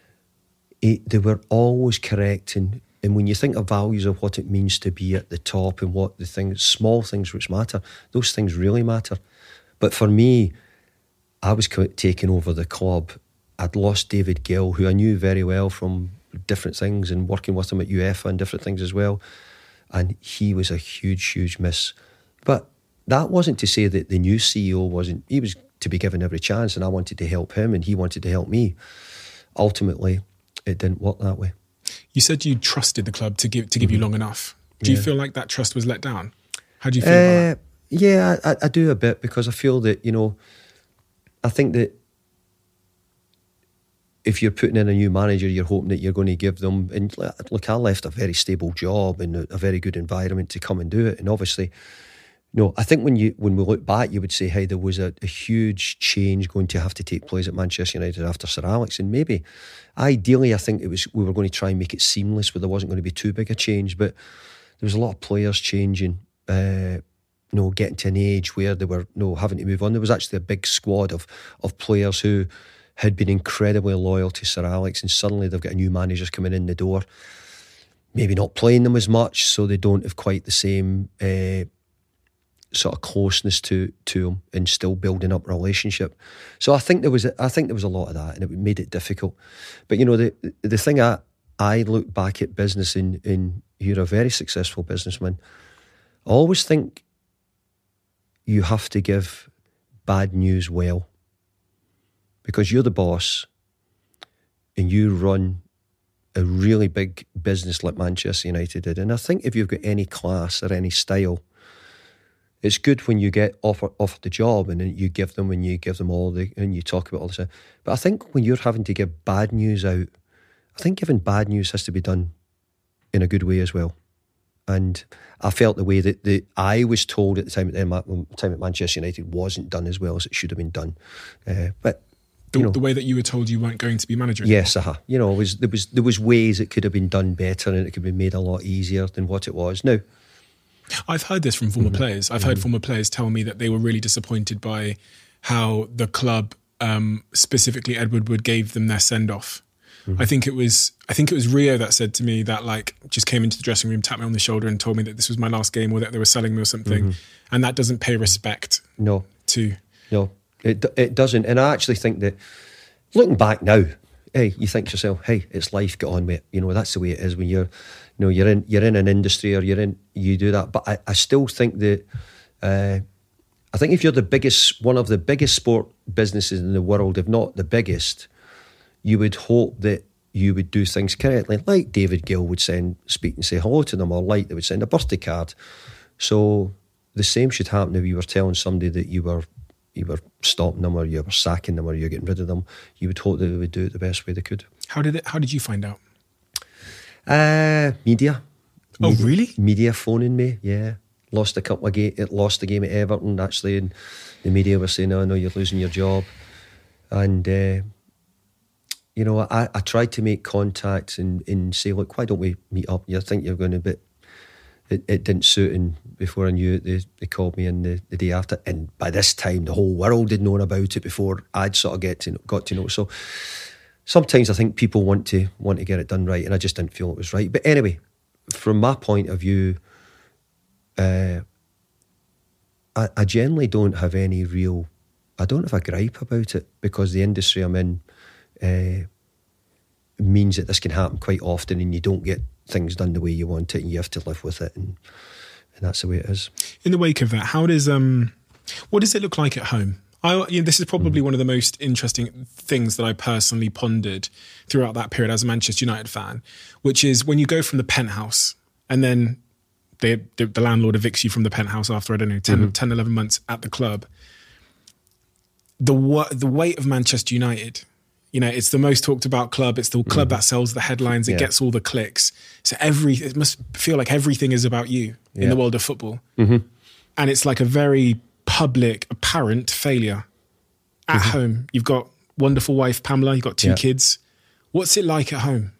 They were always correcting. And when you think of values of what it means to be at the top and what the things, small things which matter, those things really matter. But for me, I was taking over the club. I'd lost David Gill, who I knew very well from different things and working with him at UEFA and different things as well. And he was a huge, huge miss. But that wasn't to say that the new CEO wasn't, he was to be given every chance, and I wanted to help him and he wanted to help me. Ultimately, it didn't work that way. You said you trusted the club to give you long enough. Do you feel like that trust was let down? How do you feel about that? Yeah, I do a bit, because I feel that, I think that if you're putting in a new manager, you're hoping that you're going to give them, and look, I left a very stable job and a very good environment to come and do it. And obviously, I think when we look back, you would say, hey, there was a huge change going to have to take place at Manchester United after Sir Alex. And maybe, ideally, I think we were going to try and make it seamless, where there wasn't going to be too big a change. But there was a lot of players changing, getting to an age where they were having to move on. There was actually a big squad of players who had been incredibly loyal to Sir Alex, and suddenly they've got a new manager coming in the door, maybe not playing them as much, so they don't have quite the same sort of closeness to him, and still building up relationship. So I think there was a lot of that, and it made it difficult. But the thing I look back at business, and you're a very successful businessman, I always think you have to give bad news well, because you're the boss and you run a really big business like Manchester United did. And I think if you've got any class or any style, it's good when you get offered the job and then you give them and you talk about all this. But I think when you're having to give bad news out, I think giving bad news has to be done in a good way as well. And I felt the way that I was told at the time at Manchester United wasn't done as well as it should have been done. But the way that you were told you weren't going to be manager. Yes, there was ways it could have been done better, and it could be made a lot easier than what it was. Now, I've heard this from former players. I've heard former players tell me that they were really disappointed by how the club, specifically Ed Woodward, gave them their send off. I think it was Rio that said to me that just came into the dressing room, tapped me on the shoulder, and told me that this was my last game, or that they were selling me or something, and that doesn't pay respect. No, it doesn't. And I actually think that, looking back now, hey, you think to yourself, hey, it's life, get on with it. That's the way it is when you're in an industry, or you do that. But I still think that I think if you're one of the biggest sport businesses in the world, if not the biggest, you would hope that you would do things correctly, like David Gill would speak and say hello to them, or like they would send a birthday card. So the same should happen if you were telling somebody that you were stopping them, or you were sacking them, or you're getting rid of them. You would hope that they would do it the best way they could. How did you find out? Media. Oh, really? Media phoning me, yeah. Lost the game at Everton, actually, and the media were saying, oh no, you're losing your job. And I tried to make contacts and say, look, why don't we meet up? You think you're going a bit it didn't suit, and before I knew it, they called me in the day after, and by this time the whole world had known about it before I'd sort of got to know. So sometimes I think people want to get it done right, and I just didn't feel it was right. But anyway, from my point of view, I generally don't have any real, I don't have a gripe about it, because the industry I'm in means that this can happen quite often, and you don't get things done the way you want it, and you have to live with it, and that's the way it is. In the wake of that, what does it look like at home? This is probably one of the most interesting things that I personally pondered throughout that period as a Manchester United fan, which is when you go from the penthouse and then the landlord evicts you from the penthouse after, I don't know, 10, 11 months at the club. The weight of Manchester United, it's the most talked about club. It's the club that sells the headlines. It gets all the clicks. So it must feel like everything is about you in the world of football. And it's like a very public, apparent failure at home. You've got wonderful wife, Pamela. You've got 2 kids. What's it like at home?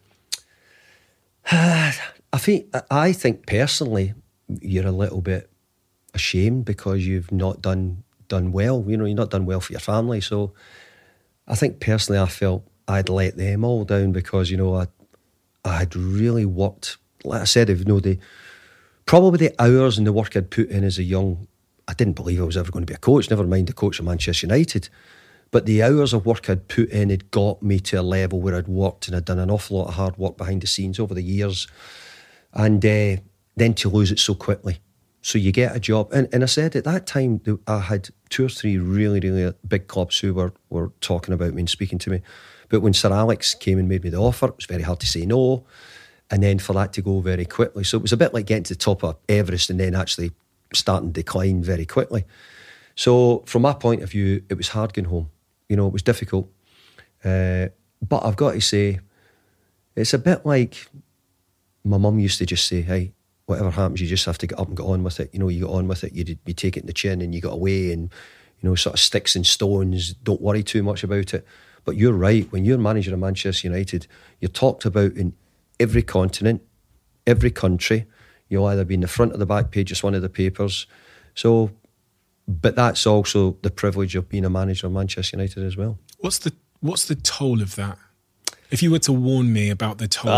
I think personally, you're a little bit ashamed because you've not done well. You're not done well for your family. So I think personally, I felt I'd let them all down because I had really worked. Like I said, probably the hours and the work I'd put in as a young, I didn't believe I was ever going to be a coach. Never mind the coach of Manchester United. But the hours of work I'd put in had got me to a level where I'd worked and I'd done an awful lot of hard work behind the scenes over the years. And then to lose it so quickly. So you get a job. And I said at that time, I had 2 or 3 really, really big clubs who were talking about me and speaking to me. But when Sir Alex came and made me the offer, it was very hard to say no. And then for that to go very quickly. So it was a bit like getting to the top of Everest and then actually starting to decline very quickly. So from my point of view, it was hard going home. It was difficult. But I've got to say, it's a bit like my mum used to just say, hey, whatever happens, you just have to get up and get on with it. You get on with it, you take it in the chin and you got away, and sort of sticks and stones, don't worry too much about it. But you're right, when you're manager of Manchester United, you're talked about in every continent, every country. You'll either be in the front or the back page of one of the papers. So, but that's also the privilege of being a manager of Manchester United as well. What's the toll of that? If you were to warn me about the toll,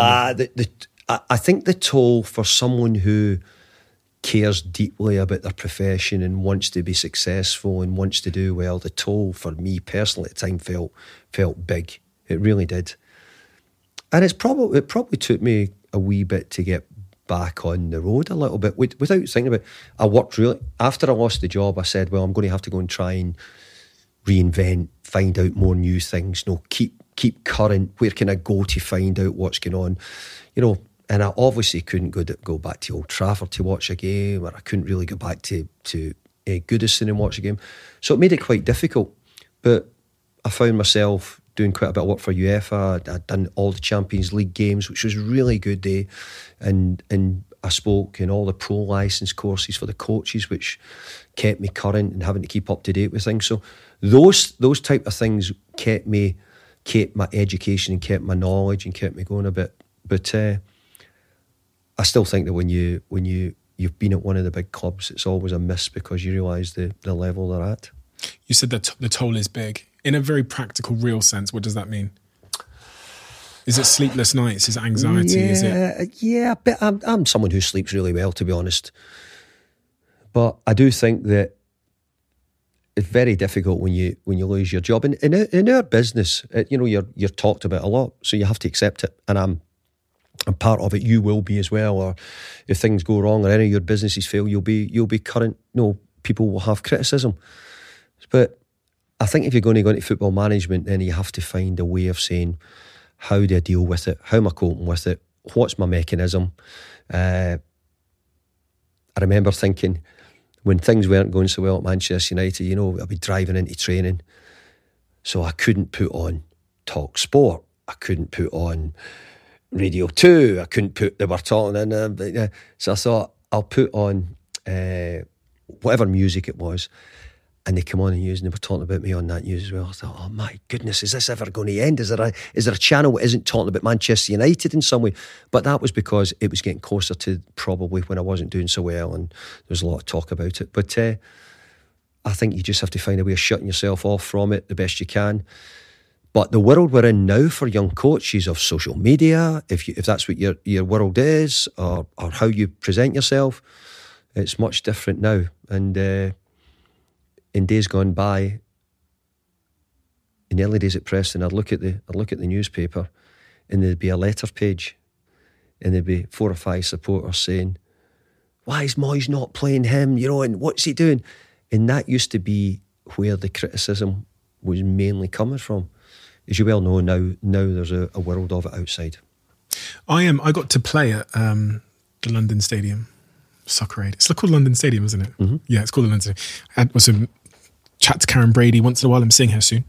I think the toll for someone who cares deeply about their profession and wants to be successful and wants to do well, the toll for me personally at the time felt big. It really did. And it probably took me a wee bit to get back on the road a little bit without thinking about it. I worked really, after I lost the job, I said, well, I'm going to have to go and try and reinvent, find out more new things, keep current. Where can I go to find out what's going on? And I obviously couldn't go back to Old Trafford to watch a game, or I couldn't really go back to Goodison and watch a game. So it made it quite difficult. But I found myself doing quite a bit of work for UEFA. I'd done all the Champions League games, which was really good. And I spoke in all the pro licence courses for the coaches, which kept me current and having to keep up to date with things. So those type of things kept my education and kept my knowledge and kept me going a bit. But I still think that when you've been at one of the big clubs, it's always a miss because you realise the level they're at. You said that the toll is big. In a very practical, real sense, what does that mean? Is it sleepless nights? Is it anxiety? Yeah, but I'm someone who sleeps really well, to be honest. But I do think that it's very difficult when you lose your job. And in our business, you're talked about a lot, so you have to accept it. And I'm part of it. You will be as well. Or if things go wrong or any of your businesses fail, you'll be current. People will have criticism. But I think if you're going to go into football management, then you have to find a way of saying, how do I deal with it? How am I coping with it? What's my mechanism? I remember thinking when things weren't going so well at Manchester United, I'd be driving into training, so I couldn't put on Talk Sport. I couldn't put on Radio 2. I couldn't put, they were talking so I thought I'll put on whatever music it was. and they come on the news and they were talking about me on that news as well. I thought, oh my goodness, is this ever going to end? Is there a channel that isn't talking about Manchester United in some way? But that was because it was getting closer to probably when I wasn't doing so well, and there was a lot of talk about it. But I think you just have to find a way of shutting yourself off from it the best you can. But the world we're in now for young coaches of social media, if that's what your world is, or how you present yourself, it's much different now. And in days gone by, in the early days at Preston, I'd look at the newspaper, and there'd be a letter page, and there'd be 4 or 5 supporters saying, "Why is Moyes not playing him? You know, and what's he doing?" And that used to be where the criticism was mainly coming from. As you well know, now there's a world of it outside. I got to play at the London Stadium, Soccer Aid. It's called London Stadium, isn't it? Mm-hmm. Yeah, it's called the London Stadium. I was a chat to Karen Brady once in a while. I'm seeing her soon.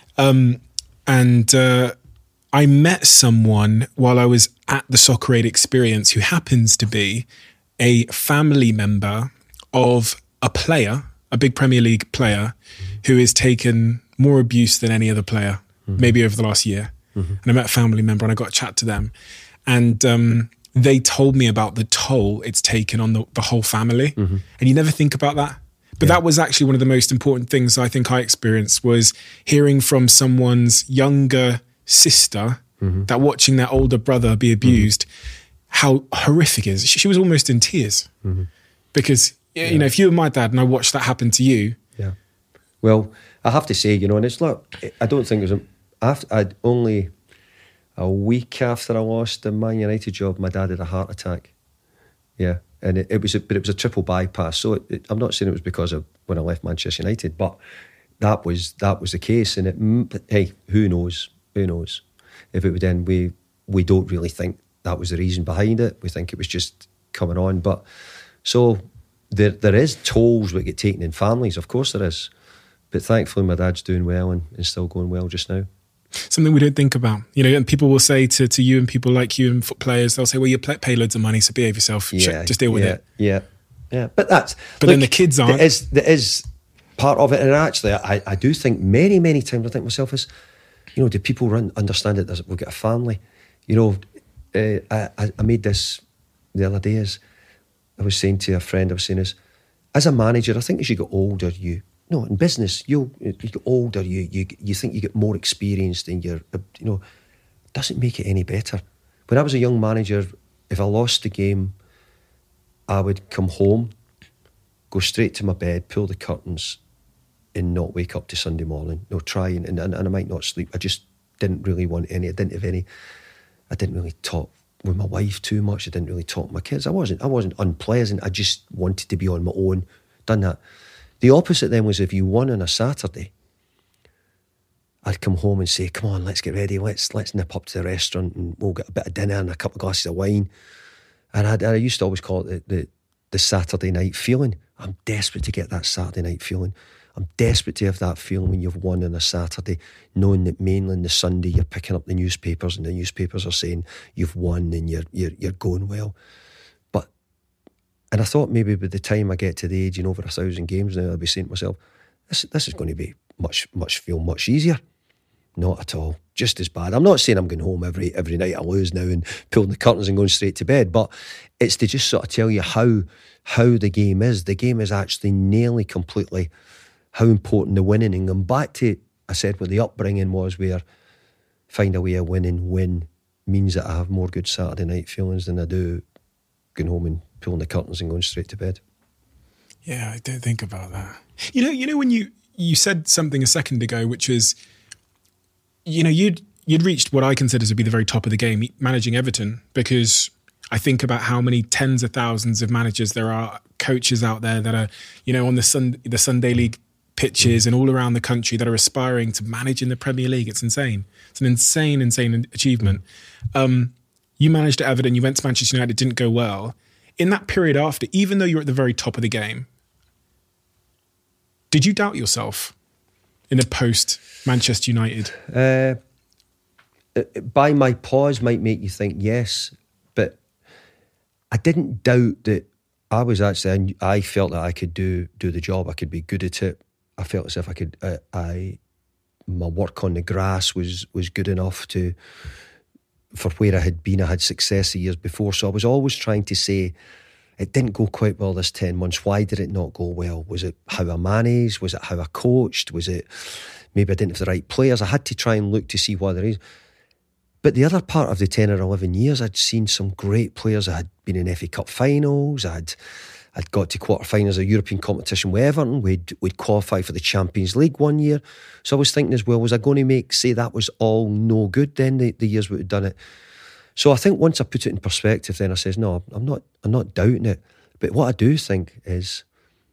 And I met someone while I was at the Soccer Aid experience who happens to be a family member of a player, a big Premier League player, who has taken more abuse than any other player, maybe over the last year. And I met a family member and I got a chat to them. And they told me about the toll it's taken on the whole family. And you never think about that. But that was actually one of the most important things I think I experienced, was hearing from someone's younger sister that watching their older brother be abused, how horrific it is. She was almost in tears. Because, you know, if you were my dad and I watched that happen to you. Yeah. Well, I have to say, you know, and it's not, I don't think it was, I'd only a week after I lost the Man United job, my dad had a heart attack. Yeah. And it was a triple bypass. So I'm not saying it was because of when I left Manchester United, but that was the case. And hey, who knows? Who knows? If it would end, we don't really think that was the reason behind it. We think it was just coming on. But so there is tolls that get taken in families. Of course there is. But thankfully my dad's doing well and still going well just now. Something we don't think about, you know, and people will say to you and people like you and foot players, they'll say, well, you pay loads of money, so behave yourself. Just deal with it. Yeah. But then the kids aren't. There is part of it. And actually, I do think many, many times, I think myself is, you know, do people understand it? We've got a family. You know, I made this the other day, as I was saying to a friend, as a manager, I think as you get older, in business, you get older, you think you get more experienced and you know, doesn't make it any better. When I was a young manager, if I lost the game, I would come home, go straight to my bed, pull the curtains and not wake up to Sunday morning. No, try and I might not sleep. I just didn't really want any. I didn't really talk with my wife too much. I didn't really talk to my kids. I wasn't unpleasant. I just wanted to be on my own. Done that. The opposite then was if you won on a Saturday, I'd come home and say, come on, let's get ready. Let's nip up to the restaurant and we'll get a bit of dinner and a couple of glasses of wine. And I used to always call it the Saturday night feeling. I'm desperate to get that Saturday night feeling. I'm desperate to have that feeling when you've won on a Saturday, knowing that mainly on the Sunday you're picking up the newspapers and the newspapers are saying you've won and you're going well. And I thought maybe by the time I get to the age in over 1,000 games now, I'll be saying to myself, this is going to be feel much easier. Not at all. Just as bad. I'm not saying I'm going home every night I lose now and pulling the curtains and going straight to bed, but it's to just sort of tell you how the game is. The game is actually nearly completely how important the winning. And going back to, I said what the upbringing was, where find a way of win means that I have more good Saturday night feelings than I do going home and pulling the curtains and going straight to bed. Yeah, I don't think about that. You know when you said something a second ago, which is, you know, you'd reached what I consider to be the very top of the game, managing Everton, because I think about how many tens of thousands of managers there are, coaches out there that are, you know, on the Sunday League pitches and all around the country that are aspiring to manage in the Premier League. It's insane. It's an insane achievement. You managed at Everton, you went to Manchester United, didn't go well. In that period after, even though you're at the very top of the game, did you doubt yourself in the post-Manchester United? By my pause might make you think yes, but I didn't doubt that I was actually, I felt that I could do the job, I could be good at it. I felt as if I could. My work on the grass was good enough for where I had been. I had success the years before, so I was always trying to say, it didn't go quite well this 10 months. Why did it not go well? Was it how I managed? Was it how I coached? Was it maybe I didn't have the right players? I had to try and look to see why there is. But the other part of the 10 or 11 years, I'd seen some great players. I had been in FA Cup finals. I'd got to quarterfinals of European competition with Everton. We'd qualify for the Champions League one year. So I was thinking as well, was I going to say that was all no good then, the years we had done it? So I think once I put it in perspective, then I says, no, I'm not doubting it. But what I do think is,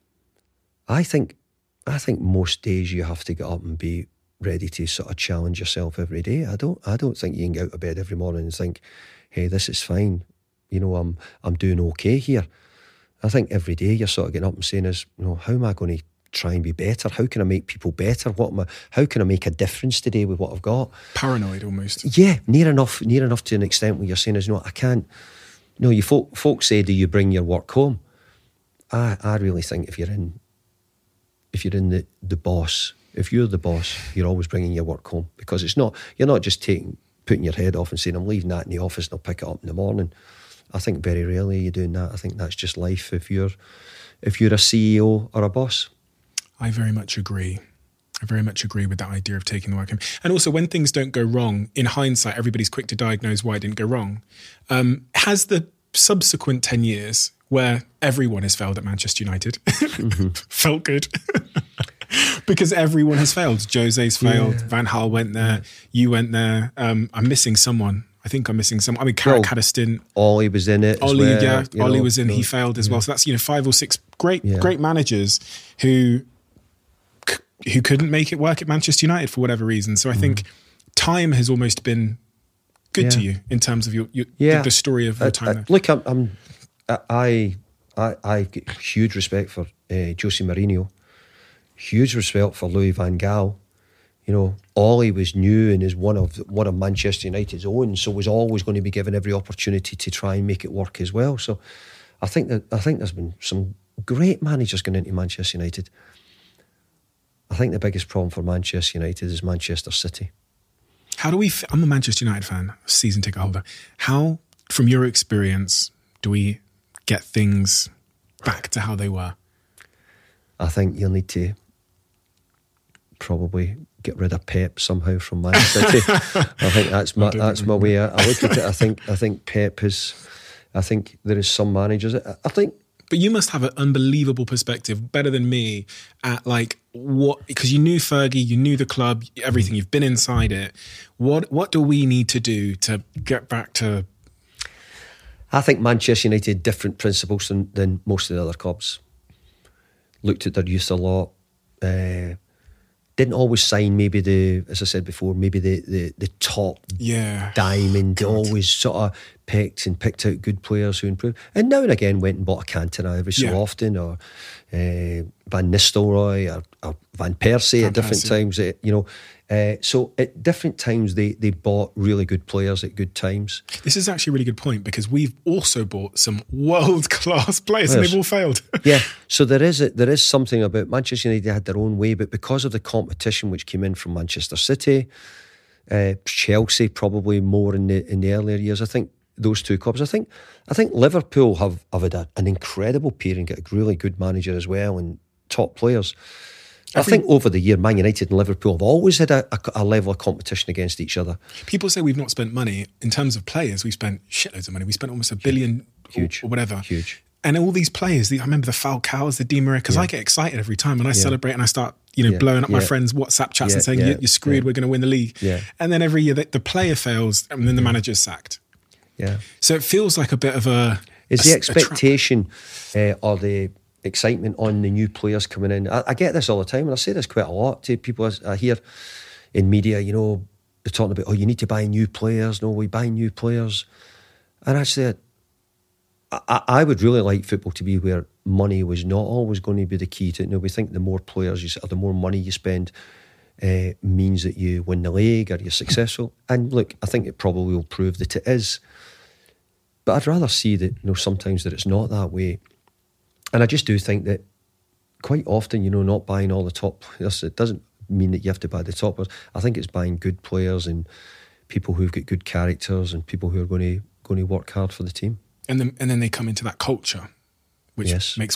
I think most days you have to get up and be ready to sort of challenge yourself every day. I don't think you can get out of bed every morning and think, hey, this is fine. You know, I'm doing okay here. I think every day you're sort of getting up and saying is, you know, how am I going to try and be better? How can I make people better? How can I make a difference today with what I've got? Paranoid almost. Yeah, near enough to an extent where you're saying is, no, I can't. No, you folks say, do you bring your work home? I really think if you're in the boss, if you're the boss, you're always bringing your work home, because you're not just putting your head off and saying, I'm leaving that in the office and I'll pick it up in the morning. I think very rarely you're doing that. I think that's just life if you're a CEO or a boss. I very much agree. I very much agree with that idea of taking the work home. And also, when things don't go wrong, in hindsight, everybody's quick to diagnose why it didn't go wrong. Has the subsequent 10 years where everyone has failed at Manchester United felt good? Because everyone has failed. Jose's failed. Yeah. Van Gaal went there. You went there. I'm missing someone. I think I'm missing someone. I mean, Carrick had a stint. Ollie was in it. Ollie was in. He failed as well. So that's 5 or 6 great managers who couldn't make it work at Manchester United for whatever reason. So I think time has almost been good to you in terms of the story of your time there. Look, I get huge respect for Jose Mourinho. Huge respect for Louis van Gaal. You know, Ollie was new and is one of Manchester United's own, so was always going to be given every opportunity to try and make it work as well. So I think there's been some great managers going into Manchester United. I think the biggest problem for Manchester United is Manchester City. How do we? I'm a Manchester United fan, season ticket holder. How, from your experience, do we get things back to how they were? I think you'll need to probably get rid of Pep somehow from Man City. I think that's my way. I look at it. I think Pep is. I think there is some managers. I think. But you must have an unbelievable perspective, better than me, at like what, because you knew Fergie, you knew the club, everything. You've been inside it. What do we need to do to get back to? I think Manchester United had different principles than most of the other clubs. Looked at their youth a lot. Didn't always sign as I said before, the top diamond. They always sort of picked out good players who improved. And now and again went and bought a Cantona every so often, or Van Nistelrooy or Van Persie at different times. So at different times they bought really good players at good times. This is actually a really good point, because we've also bought some world-class players and they've all failed. Yeah, so there is something about Manchester United had their own way, but because of the competition which came in from Manchester City, Chelsea probably more in the earlier years, I think those two clubs. I think Liverpool have had an incredible period and got a really good manager as well and top players. I think over the year, Man United and Liverpool have always had a level of competition against each other. People say we've not spent money. In terms of players, we've spent shitloads of money. We spent almost $1 billion or whatever. Huge. And all these players, I remember the Falcaos, the Di Maria, because I get excited every time and I celebrate and I start blowing up my friends' WhatsApp chats and saying, you're screwed, we're going to win the league. Yeah. And then every year the player fails and then the manager's sacked. Yeah. So it feels like a bit of a... Is the expectation or the excitement on the new players coming in? I get this all the time, and I say this quite a lot to people I hear in media, they're talking about, you need to buy new players. No, we buy new players. And actually, I would really like football to be where money was not always going to be the key to it. We think the more players or the more money you spend means that you win the league or you're successful. And look, I think it probably will prove that it is. But I'd rather see that, sometimes that it's not that way. And I just do think that quite often, not buying all the top players. It doesn't mean that you have to buy the top players. I think it's buying good players and people who've got good characters and people who are going to work hard for the team. And then they come into that culture, which makes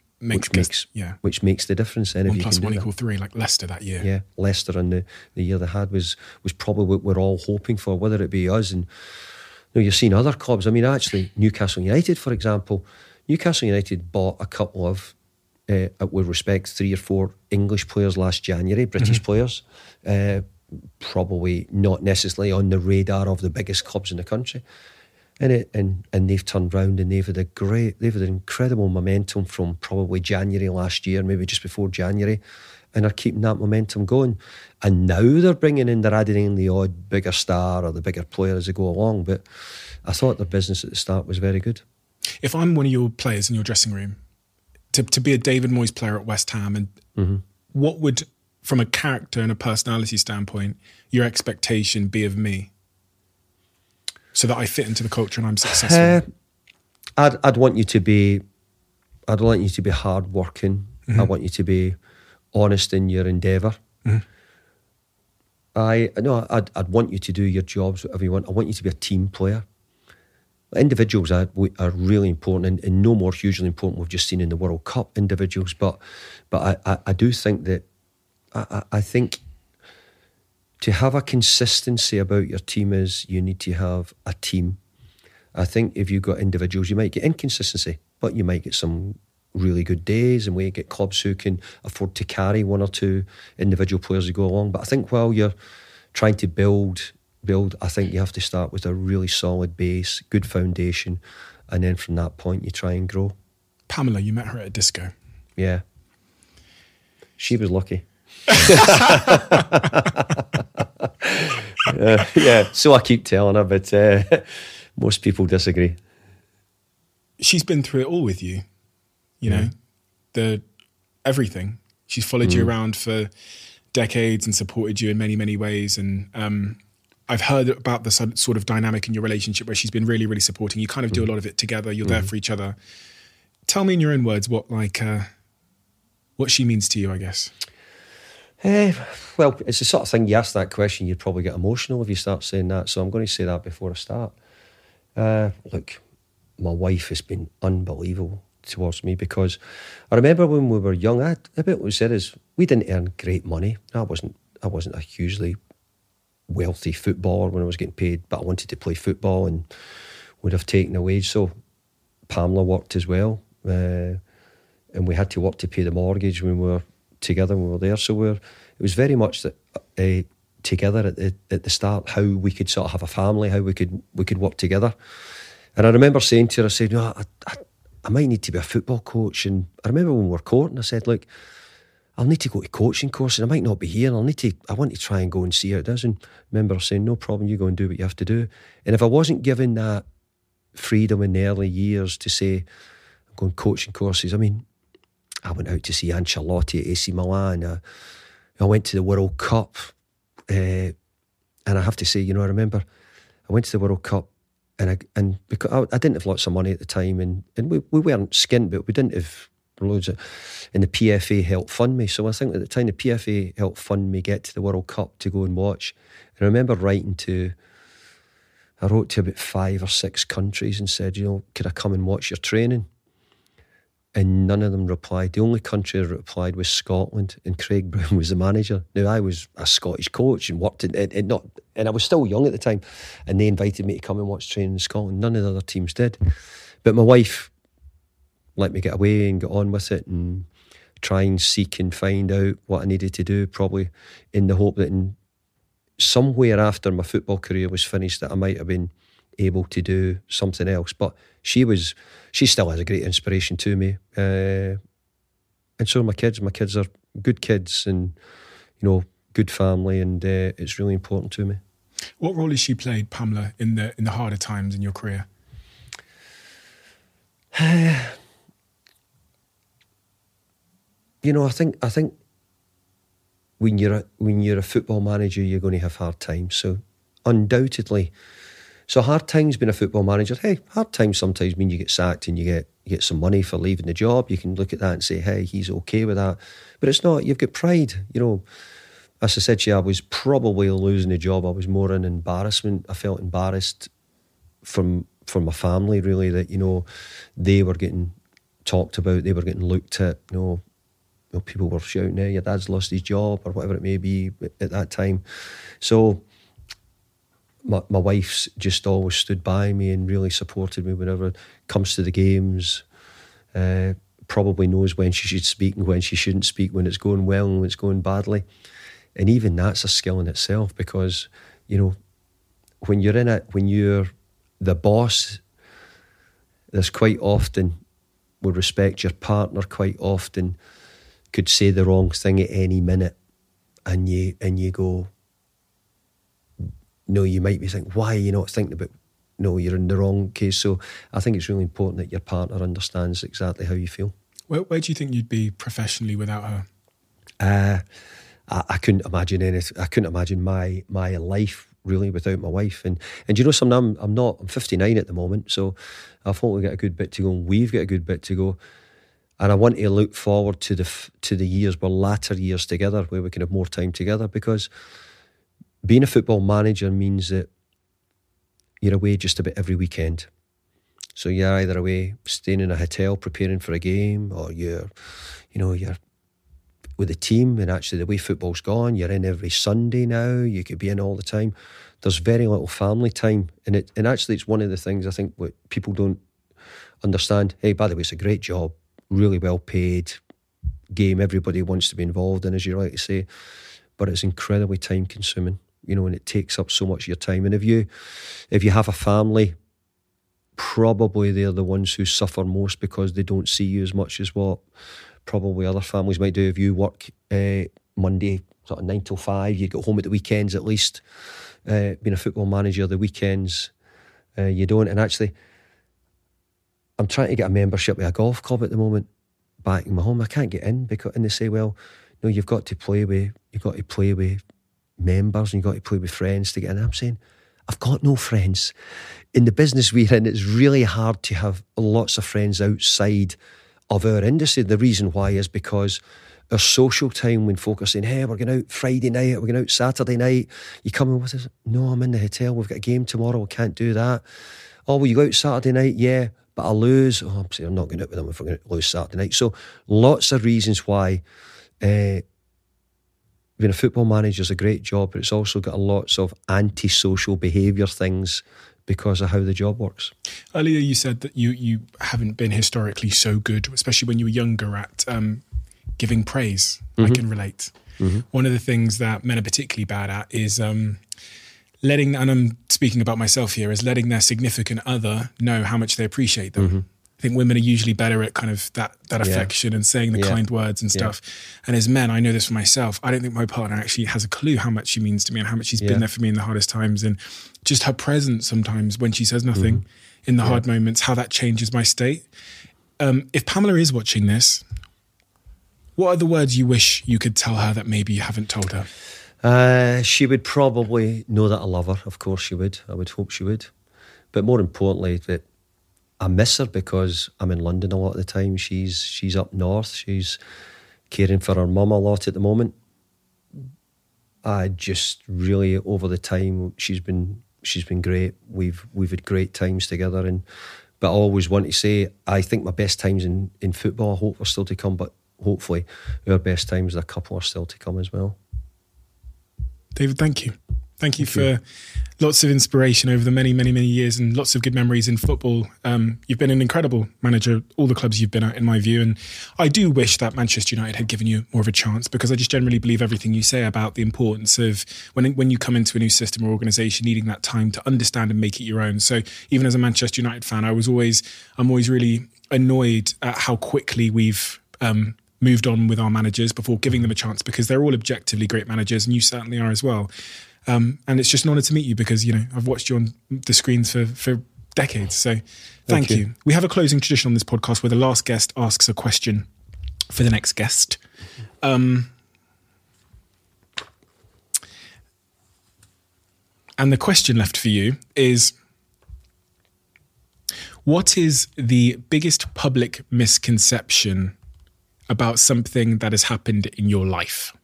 the difference. And 1 + 1 = 3, like Leicester that year. Yeah, Leicester in the year they had was probably what we're all hoping for, whether it be us and you're seeing other clubs. I mean, actually, Newcastle United, for example, Newcastle United bought a couple of, with respect, 3 or 4 English players last January, British players, probably not necessarily on the radar of the biggest clubs in the country. And they've turned round and they've had incredible momentum from probably January last year, maybe just before January, and are keeping that momentum going. And now they're adding in the odd bigger star or the bigger player as they go along. But I thought their business at the start was very good. If I'm one of your players in your dressing room, to be a David Moyes player at West Ham, and what would, from a character and a personality standpoint, your expectation be of me, so that I fit into the culture and I'm successful? I'd want you to be hard working. I want you to be honest in your endeavour. I'd want you to do your jobs, whatever you want. I want you to be a team player. Individuals are really important, and no more hugely important. We've just seen in the World Cup individuals, but I do think that I think to have a consistency about your team is you need to have a team. I think if you've got individuals, you might get inconsistency, but you might get some really good days, and we get clubs who can afford to carry 1 or 2 individual players to go along. But I think while you're trying to build, I think you have to start with a really solid base, good foundation, and then from that point you try and grow. Pamela, you met her at a disco. Yeah. She was lucky. Yeah, so I keep telling her, but most people disagree. She's been through it all with you, you know, everything. She's followed you around for decades and supported you in many, many ways. And I've heard about the sort of dynamic in your relationship where she's been really, really supporting. You kind of do a lot of it together. You're there for each other. Tell me in your own words what she means to you, I guess. Well, it's the sort of thing, you ask that question, you'd probably get emotional if you start saying that. So I'm going to say that before I start. Look, my wife has been unbelievable towards me, because I remember when we were young, a bit what we said is we didn't earn great money. I wasn't a hugely wealthy footballer when I was getting paid, but I wanted to play football and would have taken a wage. So Pamela worked as well, and we had to work to pay the mortgage when we were together when we were there. So it was very much that together at the start, how we could sort of have a family, how we could work together. And I remember saying to her, I said, no, I might need to be a football coach. And I remember when we were courting, I said, look, I'll need to go to coaching courses. I might not be here, and I want to try and go and see how it does. And I remember her saying, no problem, you go and do what you have to do. And if I wasn't given that freedom in the early years to say, I'm going coaching courses, I mean, I went out to see Ancelotti at AC Milan. I went to the World Cup. And I have to say, I remember I went to the World Cup, and because I didn't have lots of money at the time, and we weren't skint, but we didn't have loads of, and the PFA helped fund me. So I think at the time the PFA helped fund me get to the World Cup to go and watch. And I remember I wrote to about 5 or 6 countries and said, could I come and watch your training? And none of them replied. The only country that replied was Scotland, and Craig Brown was the manager. Now, I was a Scottish coach and worked and I was still young at the time, and they invited me to come and watch training in Scotland. None of the other teams did. But my wife let me get away and get on with it and try and seek and find out what I needed to do, probably in the hope that somewhere after my football career was finished that I might have been able to do something else. But she still has a great inspiration to me, and so are my kids. My kids are good kids, and good family, and it's really important to me. What role has she played, Pamela, in the harder times in your career? I think when you're a football manager, you're going to have hard times. So undoubtedly. So hard times being a football manager, hard times sometimes mean you get sacked and you get get some money for leaving the job. You can look at that and say, hey, he's okay with that. But it's not. You've got pride. You know, as I said to you, I was probably losing the job. I was more in embarrassment. I felt embarrassed from my family, really, that, you know, they were getting talked about, they were getting looked at, you know, people were shouting, hey, your dad's lost his job, or whatever it may be at that time. So my wife's just always stood by me and really supported me whenever it comes to the games. Probably knows when she should speak and when she shouldn't speak, when it's going well and when it's going badly. And even that's a skill in itself, because, you know, when you're in it, when you're the boss, there's quite often, with respect, your partner quite often could say the wrong thing at any minute, and you go, no, you might be thinking, why are you not thinking about, no, you're in the wrong case. So I think it's really important that your partner understands exactly how you feel. Where do you think you'd be professionally without her? I couldn't imagine anything. I couldn't imagine my life really without my wife. And you know something, I'm 59 at the moment, so I've only got a good bit to go, and we've got a good bit to go. And I want to look forward to the years, our latter years together, where we can have more time together, because being a football manager means that you're away just about every weekend. So you're either away staying in a hotel preparing for a game, or you're with the team. And actually, the way football's gone, you're in every Sunday now. You could be in all the time. There's very little family time, and actually it's one of the things I think what people don't understand. Hey, by the way, it's a great job, really well paid game. Everybody wants to be involved in, as you like to say, but it's incredibly time consuming. You know, and it takes up so much of your time. And if you have a family, probably they're the ones who suffer most, because they don't see you as much as what probably other families might do. If you work Monday sort of 9 till 5, you get home at the weekends at least. Being a football manager, the weekends you don't. And actually, I'm trying to get a membership with a golf club at the moment back in my home. I can't get in, and they say, well, no, you've got to play with members, and you've got to play with friends to get in. I'm saying, I've got no friends. In the business we're in, it's really hard to have lots of friends outside of our industry. The reason why is because our social time, when folk are saying, hey, we're going out Friday night, we're going out Saturday night, you coming with us? No, I'm in the hotel, we've got a game tomorrow, we can't do that. Oh, will you go out Saturday night? Yeah, but I'll lose. Oh, I'm saying I'm not going out with them if we're going to lose Saturday night. So lots of reasons why being a football manager is a great job, but it's also got lots of antisocial behaviour things because of how the job works. Earlier you said that you haven't been historically so good, especially when you were younger, at giving praise. Mm-hmm. I can relate. Mm-hmm. One of the things that men are particularly bad at is letting, and I'm speaking about myself here, is letting their significant other know how much they appreciate them. Mm-hmm. I think women are usually better at kind of that affection and saying the kind words and stuff. And as men, I know this for myself, I don't think my partner actually has a clue how much she means to me and how much she's been there for me in the hardest times. And just her presence sometimes when she says nothing in the hard moments, how that changes my state. If Pamela is watching this, what are the words you wish you could tell her that maybe you haven't told her? She would probably know that I love her. Of course she would. I would hope she would. But more importantly, that I miss her because I'm in London a lot of the time. She's up north. She's caring for her mum a lot at the moment. I just really, over the time, she's been great. We've had great times together. But I always want to say, I think my best times in football, I hope, are still to come. But hopefully, our best times as a couple are still to come as well. David, thank you. Thank you for lots of inspiration over the many, many, many years and lots of good memories in football. You've been an incredible manager, all the clubs you've been at, in my view. And I do wish that Manchester United had given you more of a chance, because I just generally believe everything you say about the importance of when you come into a new system or organisation, needing that time to understand and make it your own. So even as a Manchester United fan, I'm always really annoyed at how quickly we've moved on with our managers before giving them a chance, because they're all objectively great managers, and you certainly are as well. And it's just an honour to meet you, because, I've watched you on the screens for decades. So thank you. We have a closing tradition on this podcast where the last guest asks a question for the next guest. And the question left for you is, What is the biggest public misconception about something that has happened in your life?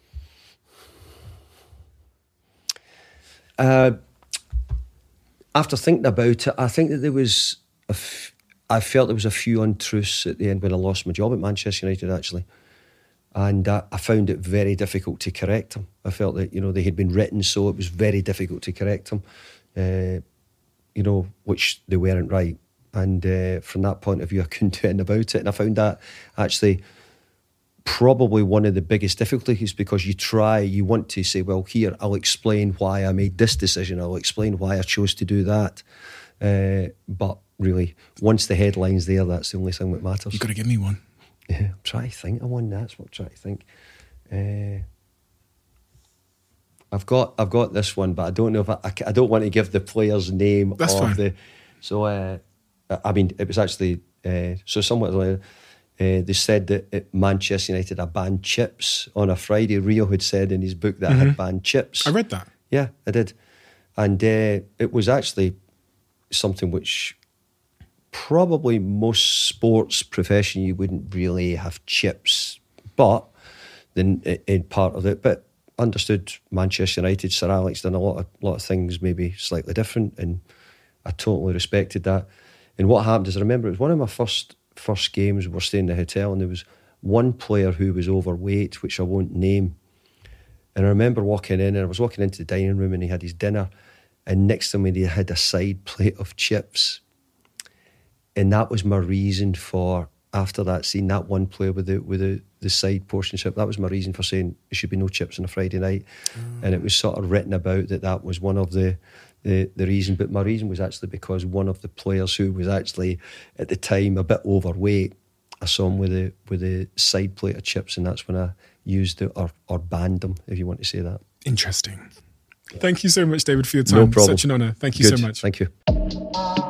After thinking about it, I think that there was I felt there was a few untruths at the end when I lost my job at Manchester United, actually. And I found it very difficult to correct them. I felt that, they had been written so it was very difficult to correct them, which they weren't right. And from that point of view, I couldn't do anything about it. And I found that actually probably one of the biggest difficulties, because you want to say, well, here, I'll explain why I made this decision. I'll explain why I chose to do that. But really, once the headline's there, that's the only thing that matters. You've got to give me one. Yeah, I'm trying to think of one. That's what I'm trying to think. I've got this one, but I don't know if I don't want to give the player's name. That's fine. It was actually somewhat like they said that at Manchester United I banned chips on a Friday. Rio had said in his book that I had banned chips. I read that. Yeah, I did, and it was actually something which probably most sports profession you wouldn't really have chips, but then in part of it, but understood Manchester United, Sir Alex done a lot of things maybe slightly different, and I totally respected that. And what happened is, I remember it was one of my first games. We were staying in the hotel, and there was one player who was overweight, which I won't name. And I remember walking in, and I was walking into the dining room, and he had his dinner, and next to me he had a side plate of chips. And that was my reason for, after that, seeing that one player with the side portion chip, that was my reason for saying there should be no chips on a Friday night. And it was sort of written about that was one of the reason. But my reason was actually because one of the players who was actually at the time a bit overweight, I saw him with a side plate of chips, and that's when I used it or banned them, if you want to say that. Interesting. Thank you so much, David, for your time. No problem. Such an honour. Thank you so much. Thank you.